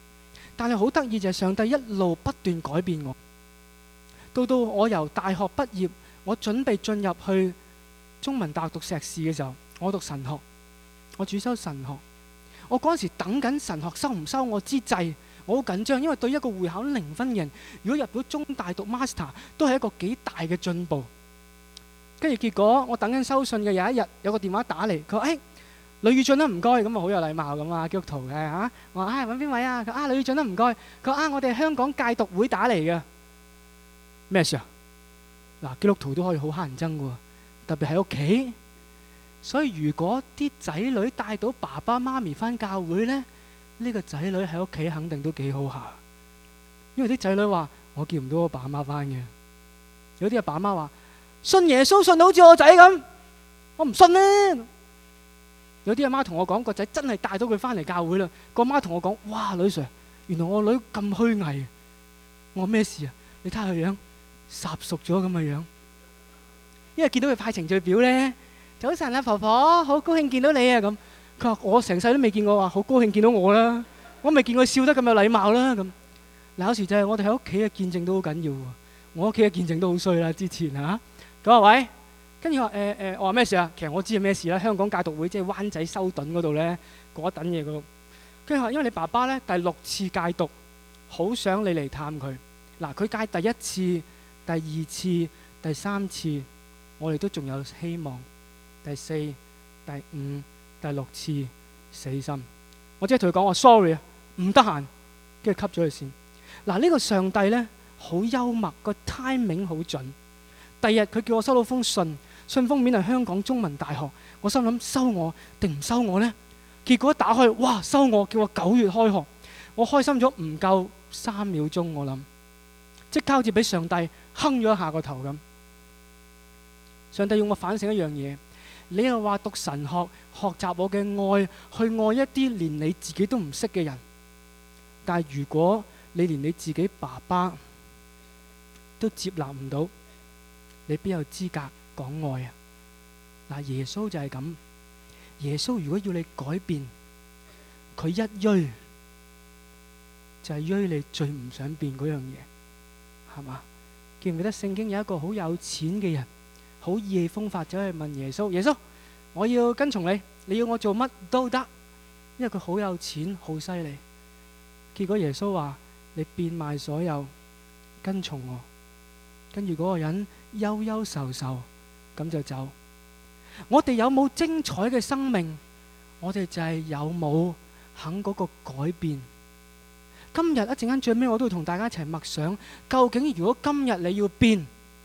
但係好得意就係上帝一路不斷改變我。到到我由大學畢業，我準備進入去中文大學讀碩士嘅時候，我讀神學，我主修神學。我嗰陣時等緊神學收唔收我之際，我好緊張，因為對一個會考零分嘅人，如果入到中大讀 master 都係一個幾大嘅進步。跟住結果我等緊收信嘅有一日，有個電話打嚟，佢話：誒呂宇俊啦，唔該，咁啊好有禮貌咁啊，基督徒嘅嚇。我話：啊揾邊位啊？佢啊呂宇俊啦，唔該。佢話：啊我哋香港戒毒會打嚟嘅。咩事啊？嗱，基督徒都可以好乞人憎嘅喎，特別喺屋企。所以如果啲仔女帶到爸爸媽咪返教會呢，呢個仔女喺屋企肯定都幾好下。因為啲仔女話：我叫唔到我爸媽返嘅。有啲阿爸媽話：信耶穌信到好似我仔咁，我唔信呢。有啲阿媽同我講，個仔真係帶到佢返嚟教會啦。個媽同我講：哇，女 Sir， 原來我女咁虛偽。我話咩事啊？你睇下佢樣，霎熟咗咁嘅樣。因為見到佢派程序表呢，早晨啊婆婆，好高興見到你啊咁。佢話我成世都未見過話好高興見到我啦，我未見過笑得咁有禮貌啦咁。嗱，有時就係我哋喺屋企嘅見證都好緊要喎。我屋企嘅見證都好衰啦，之前嚇。咁啊喂，跟住話誒誒，我話咩事啊？其實我知係咩事啦。香港戒毒會即係灣仔修頓嗰度咧，嗰一等嘢嗰度。跟住話因為你爸爸咧第六次戒毒，好想你嚟探佢。嗱，佢戒第一次、第二次、第三次，我哋都仲有希望。第四、第五、第六次死心，我即係同佢講話 sorry 啊，唔得閒，跟住 cut 咗佢先。嗱，呢個上帝咧好幽默，個 timing 好準。第二日佢叫我收到封信，信封面係香港中文大學。我心諗收我定唔收我呢？結果一打開，哇，收我，叫我九月開學。我開心咗唔夠三秒鐘，我諗即刻好似俾上帝哼咗一下個頭咁。上帝要我反省一樣嘢，你又話讀神學，學習我嘅愛，去愛一啲連你自己都唔識嘅人。但係如果你連你自己爸爸都接納唔到，你邊有資格講愛啊？嗱，耶穌就係咁。耶穌如果要你改變，佢一錐就係錐你最唔想變嗰樣嘢，係嘛？記唔記得聖經有一個好有錢嘅人，好意氣風發走去問耶穌：耶穌，我要跟從你，你要我做乜都得，因為佢好有錢，好犀利。結果耶穌話：你變賣所有，跟從我。跟住嗰個人憂憂愁愁咁就走。我哋有冇精彩嘅生命？我哋就係有冇肯嗰個改變。今日一陣間最尾我都會同大家一齊默想，究竟如果今日你要變，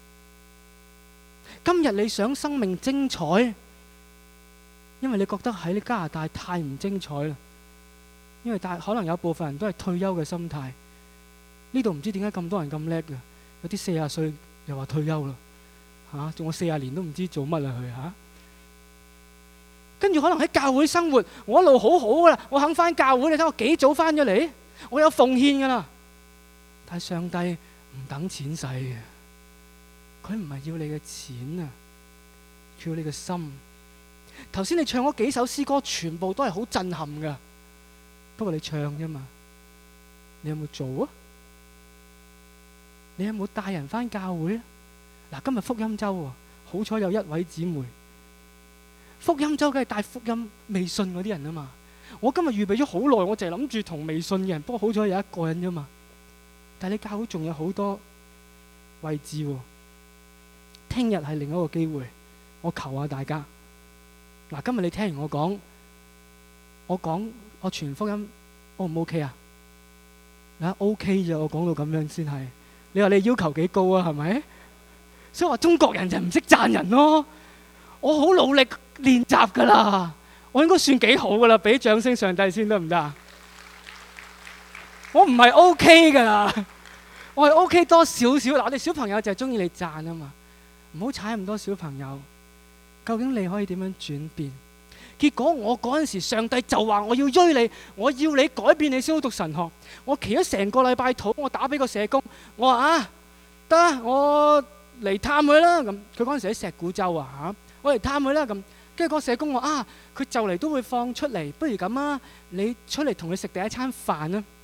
今日你想生命精彩，因為你覺得喺你加拿大太唔精彩啦，因為大可能有部分人都係退休嘅心態。呢度唔知點解咁多人咁叻嘅，有啲四十歲又話退休啦，嚇，仲有四十年都唔知做乜啦佢嚇。跟住可能喺教會生活，我一路好好噶啦，我肯返教會，你睇我幾早返咗嚟，我有奉獻噶啦。但係上帝唔等錢使嘅，佢唔係要你嘅錢啊，佢要你嘅心。頭先你唱嗰幾首詩歌，全部都係好震撼噶，不過你唱啫嘛，你有冇做啊？你有冇帶人返教會啊？嗱，今日福音周喎，好彩有一位姊妹。福音周梗係帶福音未信嗰啲人啊嘛。我今日預備咗好耐，我淨係諗住同未信嘅人，不過好彩有一個人啫嘛。但係你教會仲有好多位置喎。聽日係另一個機會，我求下大家。嗱，今日你聽完我講，我講我傳福音 O 唔 OK 啊？嗱 OK 啫，我講到咁樣先係。你話你要求幾高啊？係咪？所以話中國人就唔識讚人咯。我好努力練習噶啦，我應該算幾好噶啦，俾掌聲上帝先得唔得啊？我唔係 OK 噶啦，我係 OK 多少少。嗱，我哋小朋友就係中意你讚啊嘛，唔好踩咁多小朋友。究竟你可以點樣轉變？結果我嗰陣時，上帝就話我要追你，我要你改變你先好讀神學。我祈咗成個禮拜禱，我打俾個社工，我話啊得，我嚟探佢啦。咁佢嗰陣時喺石鼓洲啊嚇。我嚟探佢啦，咁跟住個社工話啊，佢就嚟都會放出嚟，不如咁啊，你出嚟同佢食第一餐飯啊。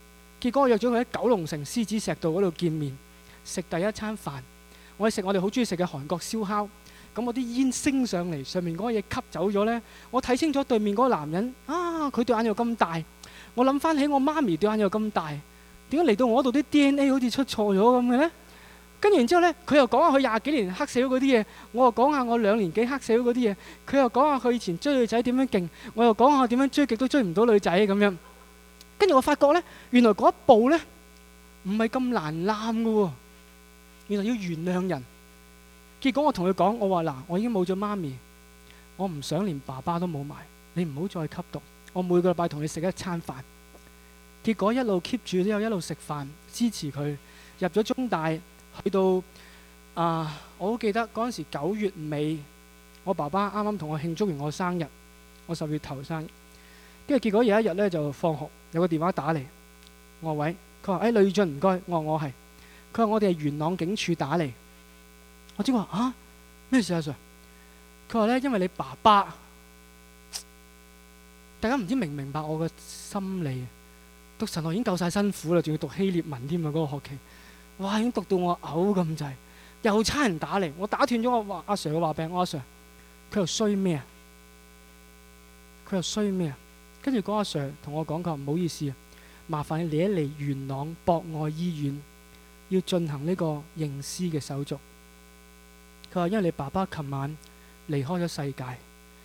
結果我約咗佢喺九龍城獅子石道嗰度見面，食第一餐飯。我哋食我哋好中意食嘅韓國燒烤，咁我啲煙升上嚟，上面嗰個嘢吸走咗呢。我睇清楚對面嗰個男人啊，佢對眼又咁大。我諗翻起我媽咪對眼又咁大，點解嚟到我度啲 D N A 好似出錯咗咁嘅呢？跟住然之後呢，佢又講下佢廿幾年黑社會嗰啲嘢，我又講下我兩年幾黑社會嗰啲嘢。佢又講下佢以前追女仔點樣勁，我又講下點樣追極都追唔到女仔咁樣。跟住我發覺呢，原來嗰一步呢唔係咁難攬噶喎，原來要原諒人。結果我同佢講，我話嗱，我已經冇咗媽咪，我唔想連爸爸都冇埋，你唔好再吸毒，我每個禮拜同你食一餐飯。結果一路 keep 住之後，一路食飯支持佢，入咗中大，去到啊、呃，我好記得嗰陣時九月尾，我爸爸啱啱同我慶祝完我生日，我十月頭生日。跟住結果有一日咧就放學，有個電話打嚟，我話喂，佢話誒呂俊唔該，我話我係，佢話我哋係元朗警署打嚟，我即係話啊咩事啊 Sir？ 佢話咧因為你爸爸，大家唔知明唔明白我嘅心理，讀神學已經夠晒辛苦啦，仲要讀希臘文添啊嗰個學期，哇已經讀到我嘔咁滯，又差人打嚟，我打斷咗我話阿 Sir 嘅話柄，我阿 Sir， 佢又衰咩啊？佢又衰咩啊？跟住嗰阿 Sir 同我講，佢話唔好意思啊，麻煩你嚟一嚟元朗博愛醫院，要進行呢個認屍嘅手續。佢話因為你爸爸琴晚離開咗世界。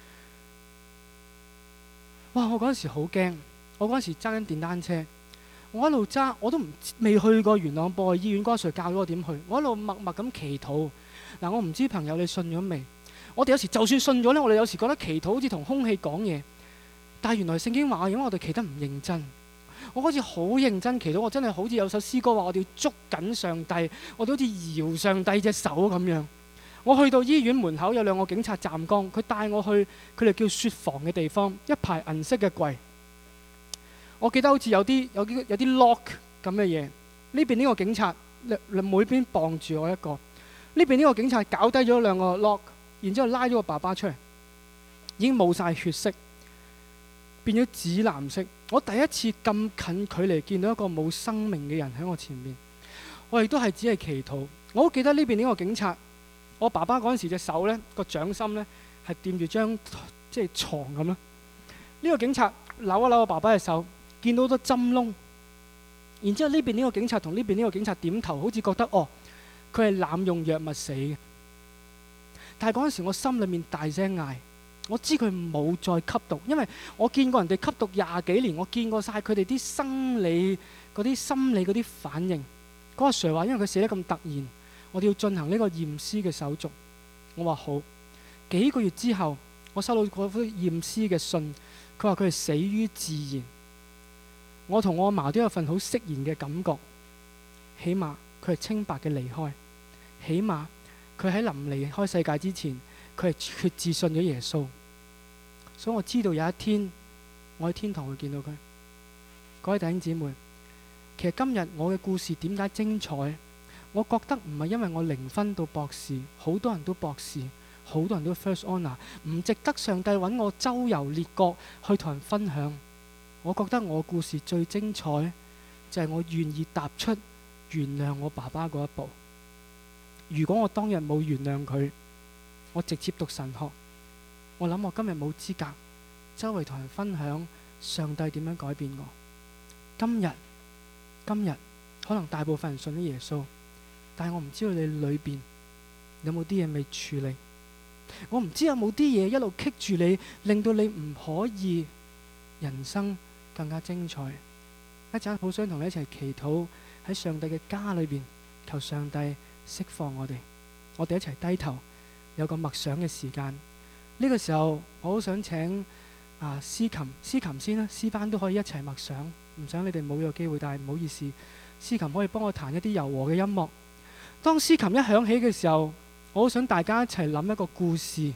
哇！我嗰陣時好驚，我嗰陣時揸緊電單車，我一路揸，我都唔未去過元朗博愛醫院，嗰阿 Sir 教咗我點去，我一路默默咁祈禱。嗱，我唔知朋友你信咗未？我哋有時就算信咗呢，我哋有時覺得祈禱好似同空氣講嘢。但係原來聖經話，因為我哋祈得唔認真，我好似好認真祈禱，我真係好似有首詩歌話，我哋要捉緊上帝，我哋好似搖上帝隻手咁樣。我去到醫院門口有兩個警察站崗，佢帶我去佢哋叫雪房嘅地方，一排銀色嘅櫃。我記得好似有啲有啲有啲 lock 咁嘅嘢。呢邊呢個警察每邊綁住我一個，呢邊呢個警察搞低咗兩個 lock， 然之後拉咗個爸爸出嚟，已經冇晒血色，變咗紫藍色。我第一次咁近距離見到一個冇生命嘅人喺我前面，我亦都係只係祈禱。我好記得呢邊呢個警察，我爸爸嗰陣時隻手呢個掌心呢係掂住張即係床咁啦。呢個警察扭一扭我爸爸嘅手，見到好多針窿，然之後呢邊呢個警察同呢邊呢個警察點頭，好似覺得哦佢係濫用藥物死嘅。但係嗰陣時我心裏面大聲嗌，我知佢冇再吸毒，因為我見過人哋吸毒廿幾年，我見過晒佢哋啲生理嗰啲心理嗰啲反應。嗰個 Sir 話，因為佢死得咁突然，我哋要進行呢個驗屍嘅手續。我話好。幾個月之後，我收到嗰封驗屍嘅信，佢話佢係死於自然。我同我阿嫲都有份好釋然嘅感覺，起碼佢係清白嘅離開，起碼佢喺臨離開世界之前，佢係決志信咗耶穌。所以我知道有一天我喺天堂會見到佢。各位弟兄姊妹，其實今日我嘅故事點解精彩？我覺得唔係因為我零分到博士，好多人都博士，好多人都 first honor， 唔值得上帝揾我周遊列國去同人分享。我覺得我故事最精彩就係我願意踏出原諒我爸爸嗰一步。如果我當日冇原諒佢，我直接讀神學，我諗我今日冇資格周圍同人分享上帝點樣改變我。今日今日可能大部分人信咗耶穌，但係我唔知道你裏邊有冇啲嘢未處理，我唔知有冇啲嘢一路棘住你，令到你唔可以人生更加精彩。一陣好想同你一齊祈禱，喺上帝嘅家裏邊，求上帝釋放我哋，我哋一齊低頭有個默想嘅時間。呢個時候我好想請啊司琴司琴先啦，詩班都可以一齊默想，唔想你哋冇呢個機會，但係唔好意思，司琴可以幫我彈一啲柔和嘅音樂。當司琴一響起嘅時候，我好想大家一齊諗一個故事。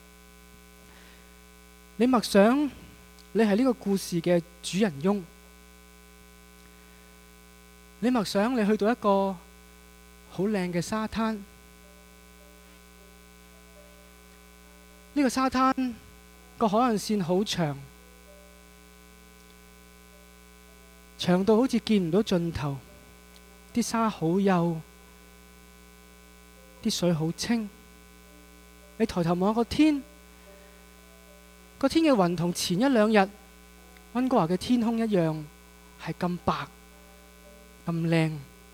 你默想你係呢個故事嘅主人翁，你默想你去到一個好靚嘅沙灘，呢個沙灘個海岸線好長， 長到好似見唔到盡頭，啲沙好幼，啲水好清。你抬頭望下個天，個天嘅雲同前一兩日溫哥華嘅天空一樣，係咁白咁靚。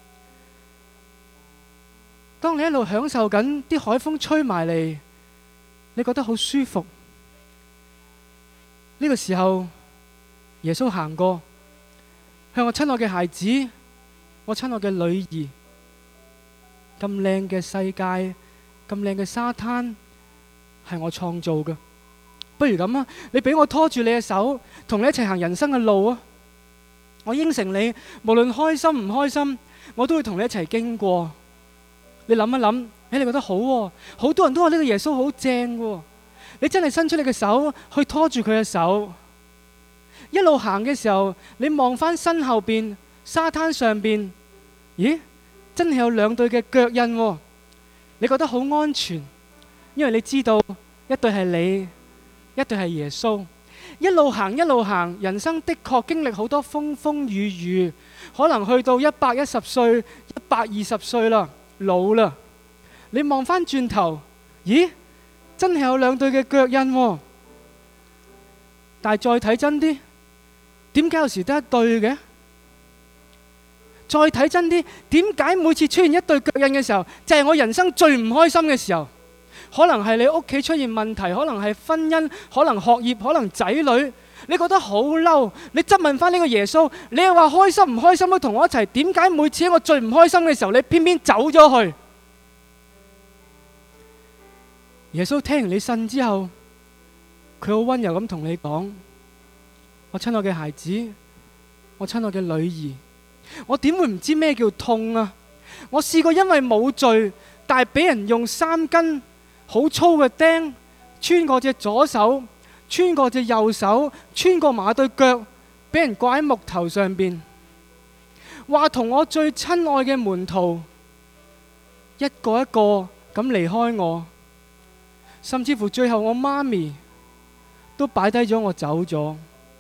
當你一路享受緊啲海風吹埋嚟，你覺得好舒服。呢個時候，耶穌行過，向我親愛嘅孩子，我親愛嘅女兒，咁靚嘅世界，咁靚嘅沙灘，係我創造嘅。不如咁啊，你俾我拖住你嘅手，同你一齊行人生嘅路啊！我應承你，無論開心唔開心，我都會同你一齊經過。你諗一諗，誒，你覺得好喎？好多人都話呢個耶穌好正喎。你真係伸出你嘅手去拖住佢嘅手，一路行嘅時候，你望翻身後邊沙灘上邊，咦，真係有兩對嘅腳印喎。你覺得好安全，因為你知道一對係你，一對係耶穌。一路行一路行，人生的確經歷好多風風雨雨，可能去到一百一十歲、一百二十歲啦，老啦。你望翻轉頭，咦，真係有兩對嘅腳印喎。但係再睇真啲，點解有時得一對嘅？再睇真啲，點解每次出現一對腳印嘅時候，就係我人生最唔開心嘅時候？可能係你屋企出現問題，可能係婚姻，可能學業，可能仔女，你覺得好嬲，你質問翻呢個耶穌，你又話開心唔開心都同我一齊，點解每次喺我最唔開心嘅時候，你偏偏走咗去？耶穌聽完你呻之後，佢好溫柔咁同你講：我親愛嘅孩子，我親愛嘅女兒，我點會唔知咩叫痛啊？我試過因為冇罪，但係俾人用三根好粗嘅釘穿過隻左手，穿過隻右手，穿過馬對腳，俾人掛喺木頭上邊，話同我最親愛嘅門徒一個一個咁離開我，甚至乎最後我媽咪都擺低咗我走咗。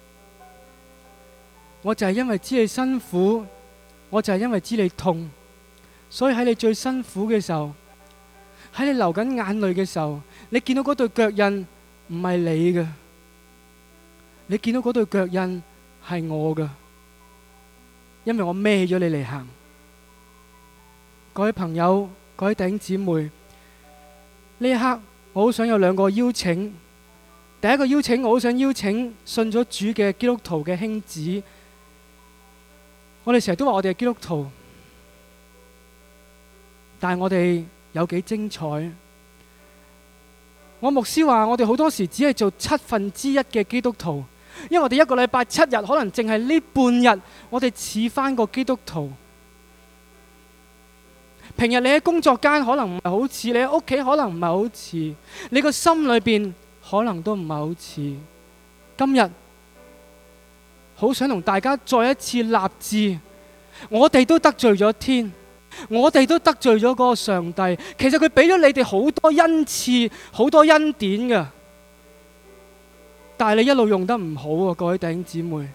我就係因為知你辛苦，我就係因為知你痛，所以喺你最辛苦嘅時候，喺你流緊眼淚嘅時候，你見到嗰對腳印唔係你嘅，你見到嗰對腳印係我嘅，因為我孭咗你嚟行。各位朋友，各位弟兄姊妹，呢一刻我好想有兩個邀請。第一個邀請，我好想邀請信咗主嘅基督徒嘅兄子。我哋成日都話我哋係基督徒，但係我哋有幾精彩？我牧師話我哋好多時只係做七分之一嘅基督徒，因為我哋一個禮拜七日，可能淨係呢半日，我哋似翻個基督徒。平日你喺工作間可能唔係好似，你喺屋企可能唔係好似，你個心裏邊可能都唔係好似。今日好想同大家再一次立志，我哋都得罪咗天。我哋都得罪咗嗰個上帝，其實佢俾咗你哋好多恩賜，好多恩典㗎，但係你一路用得唔好啊！各位弟兄姊妹，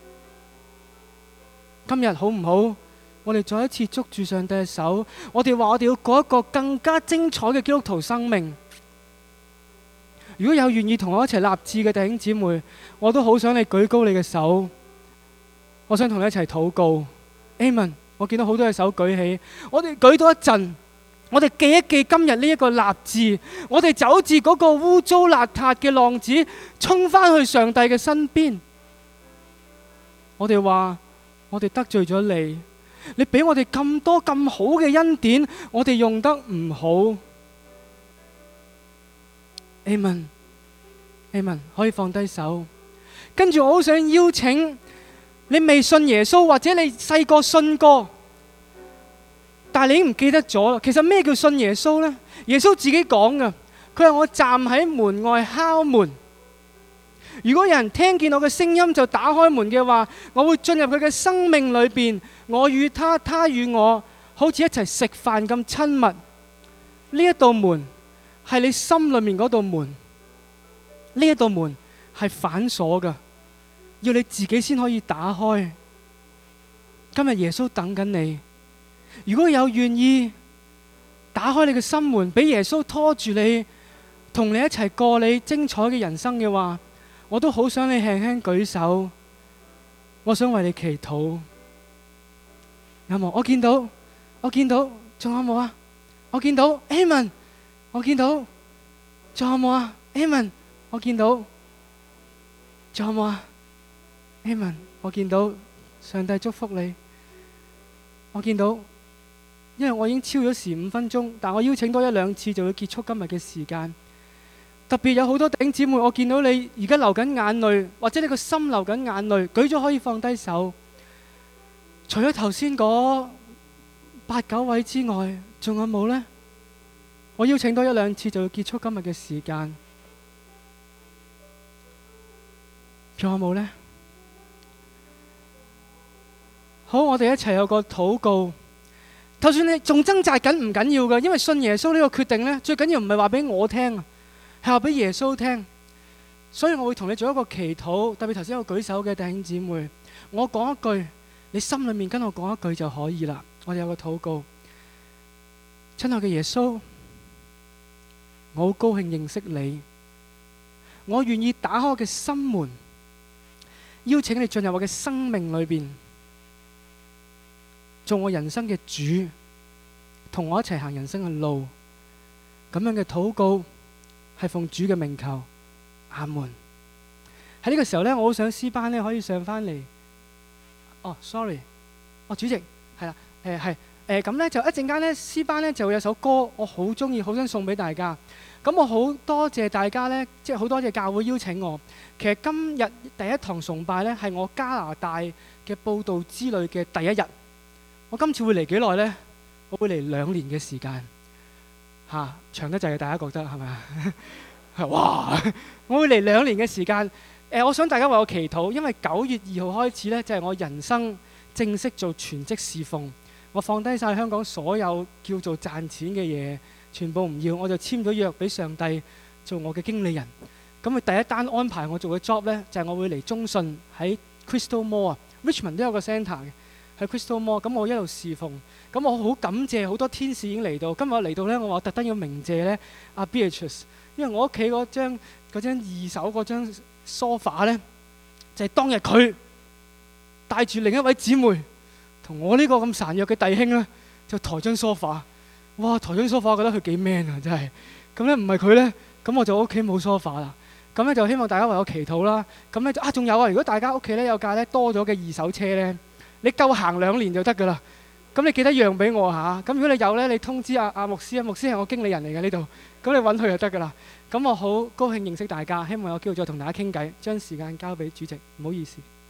今日好唔好？我哋再一次捉住上帝嘅手，我哋話我哋要過一個更加精彩嘅基督徒生命。如果有願意同我一齊立志嘅弟兄姊妹，我都好想你舉高你嘅手，我想同你一齊禱告。Amen。我見到好多隻手舉起，我哋舉多一陣，我哋記一記今日呢一個立志，我哋就好似嗰個污糟邋遢嘅浪子，衝翻去上帝嘅身邊。我哋話我哋得罪咗你，你俾我哋咁多咁好嘅恩典，我哋用得唔好。Amen，Amen， Amen， 可以放低手。跟住我好想邀請你未信耶穌，或者你細個信過，但係你已經唔記得咗啦。其實咩叫信耶穌呢？耶穌自己講㗎，佢話我站喺門外敲門，如果有人聽見我嘅聲音就打開門嘅話，我會進入佢嘅生命裏邊，我與他，他與我，好似一齊食飯咁親密。呢一道門係你心裏面嗰道門，呢一道門係反鎖㗎，要你自己先可以打開。 今日耶穌等緊你。如果有願意打開你嘅心門，俾耶穌拖住你，同你一齊過你精彩嘅人生嘅話，我都好想你輕輕舉手，我想為你祈禱。有冇？我見到，我見到，仲有冇啊？我見到 Amen， 我見到，仲有冇啊 Amen， 我見到，仲有冇啊 Amen， 我見到。上帝祝福你。我見到，因為我已經超咗時五分鐘，但我邀請多一兩次就會結束今日嘅時間。特別有好多弟兄姊妹，我見到你而家流緊眼淚，或者你個心流緊眼淚，舉咗可以放低手。除咗頭先嗰八九位之外，仲有冇呢？我邀請多一兩次就會結束今日嘅時間。仲有冇呢？好，我哋一齊有個禱告。就算你仲掙扎緊唔緊要㗎，因為信耶穌呢個決定呢，最緊要唔係話俾我聽，係話俾耶穌聽。所以我會同你做一個祈禱，特別頭先有舉手嘅弟兄姊妹，我講一句，你心裏面跟我講一句就可以啦。我哋有個禱告。親愛嘅耶穌，我好高興認識你，我願意打開我嘅心門，邀請你進入我嘅生命裏邊，做我人生嘅主，同我一齊行人生嘅路。咁樣嘅禱告係奉主嘅名求，阿門。喺呢個時候呢，我好想詩班呢可以上返嚟。哦 ，sorry， 哦，主席係啦，誒係誒咁呢就一陣間呢，詩班呢就會有首歌，我好中意，好想送俾大家。咁我好多謝大家呢，即係好多謝教會邀請我。其實今日第一堂崇拜呢，係我加拿大嘅佈道之旅嘅第一日。我今次會嚟幾耐呢？我會嚟兩年嘅時間，嚇、啊、長得滯，大家覺得係咪啊？哇！我會嚟兩年嘅時間。誒、呃，我想大家為我祈禱，因為九月二號開始呢，就係、是、我人生正式做全職侍奉。我放低晒香港所有叫做賺錢嘅嘢，全部唔要，我就簽咗約俾上帝做我嘅經理人。咁佢第一單安排我做嘅 job 呢，就係、是、我會嚟中信喺 Crystal Mall 啊 ，Richmond 都有個 centre 嘅。喺 Crystal Mall，咁我一路侍奉，咁我好感謝好多天使已經嚟到。今日嚟到呢，我話特登要鳴謝呢阿 Beatrice， 因為我屋企嗰張嗰張二手嗰張 sofa 呢，就係、是、當日佢帶住另一位姊妹同我呢個咁孱弱嘅弟兄呢，就抬張 sofa。哇！抬張 sofa， 我覺得佢幾 man 啊，真係。咁呢唔係佢呢，咁我就屋企冇 sofa 啦。咁呢就希望大家為我祈禱啦。咁呢啊，仲有啊，如果大家屋企呢有架呢多咗嘅二手車呢，你夠行兩年就得噶啦，咁你記得讓俾我嚇。咁如果你有呢，你通知阿、啊、阿牧師啊，牧師係我經理人嚟嘅呢度，咁你揾佢就得噶啦。咁我好高興認識大家，希望有機會再同大家傾偈，將時間交俾主席，唔好意思。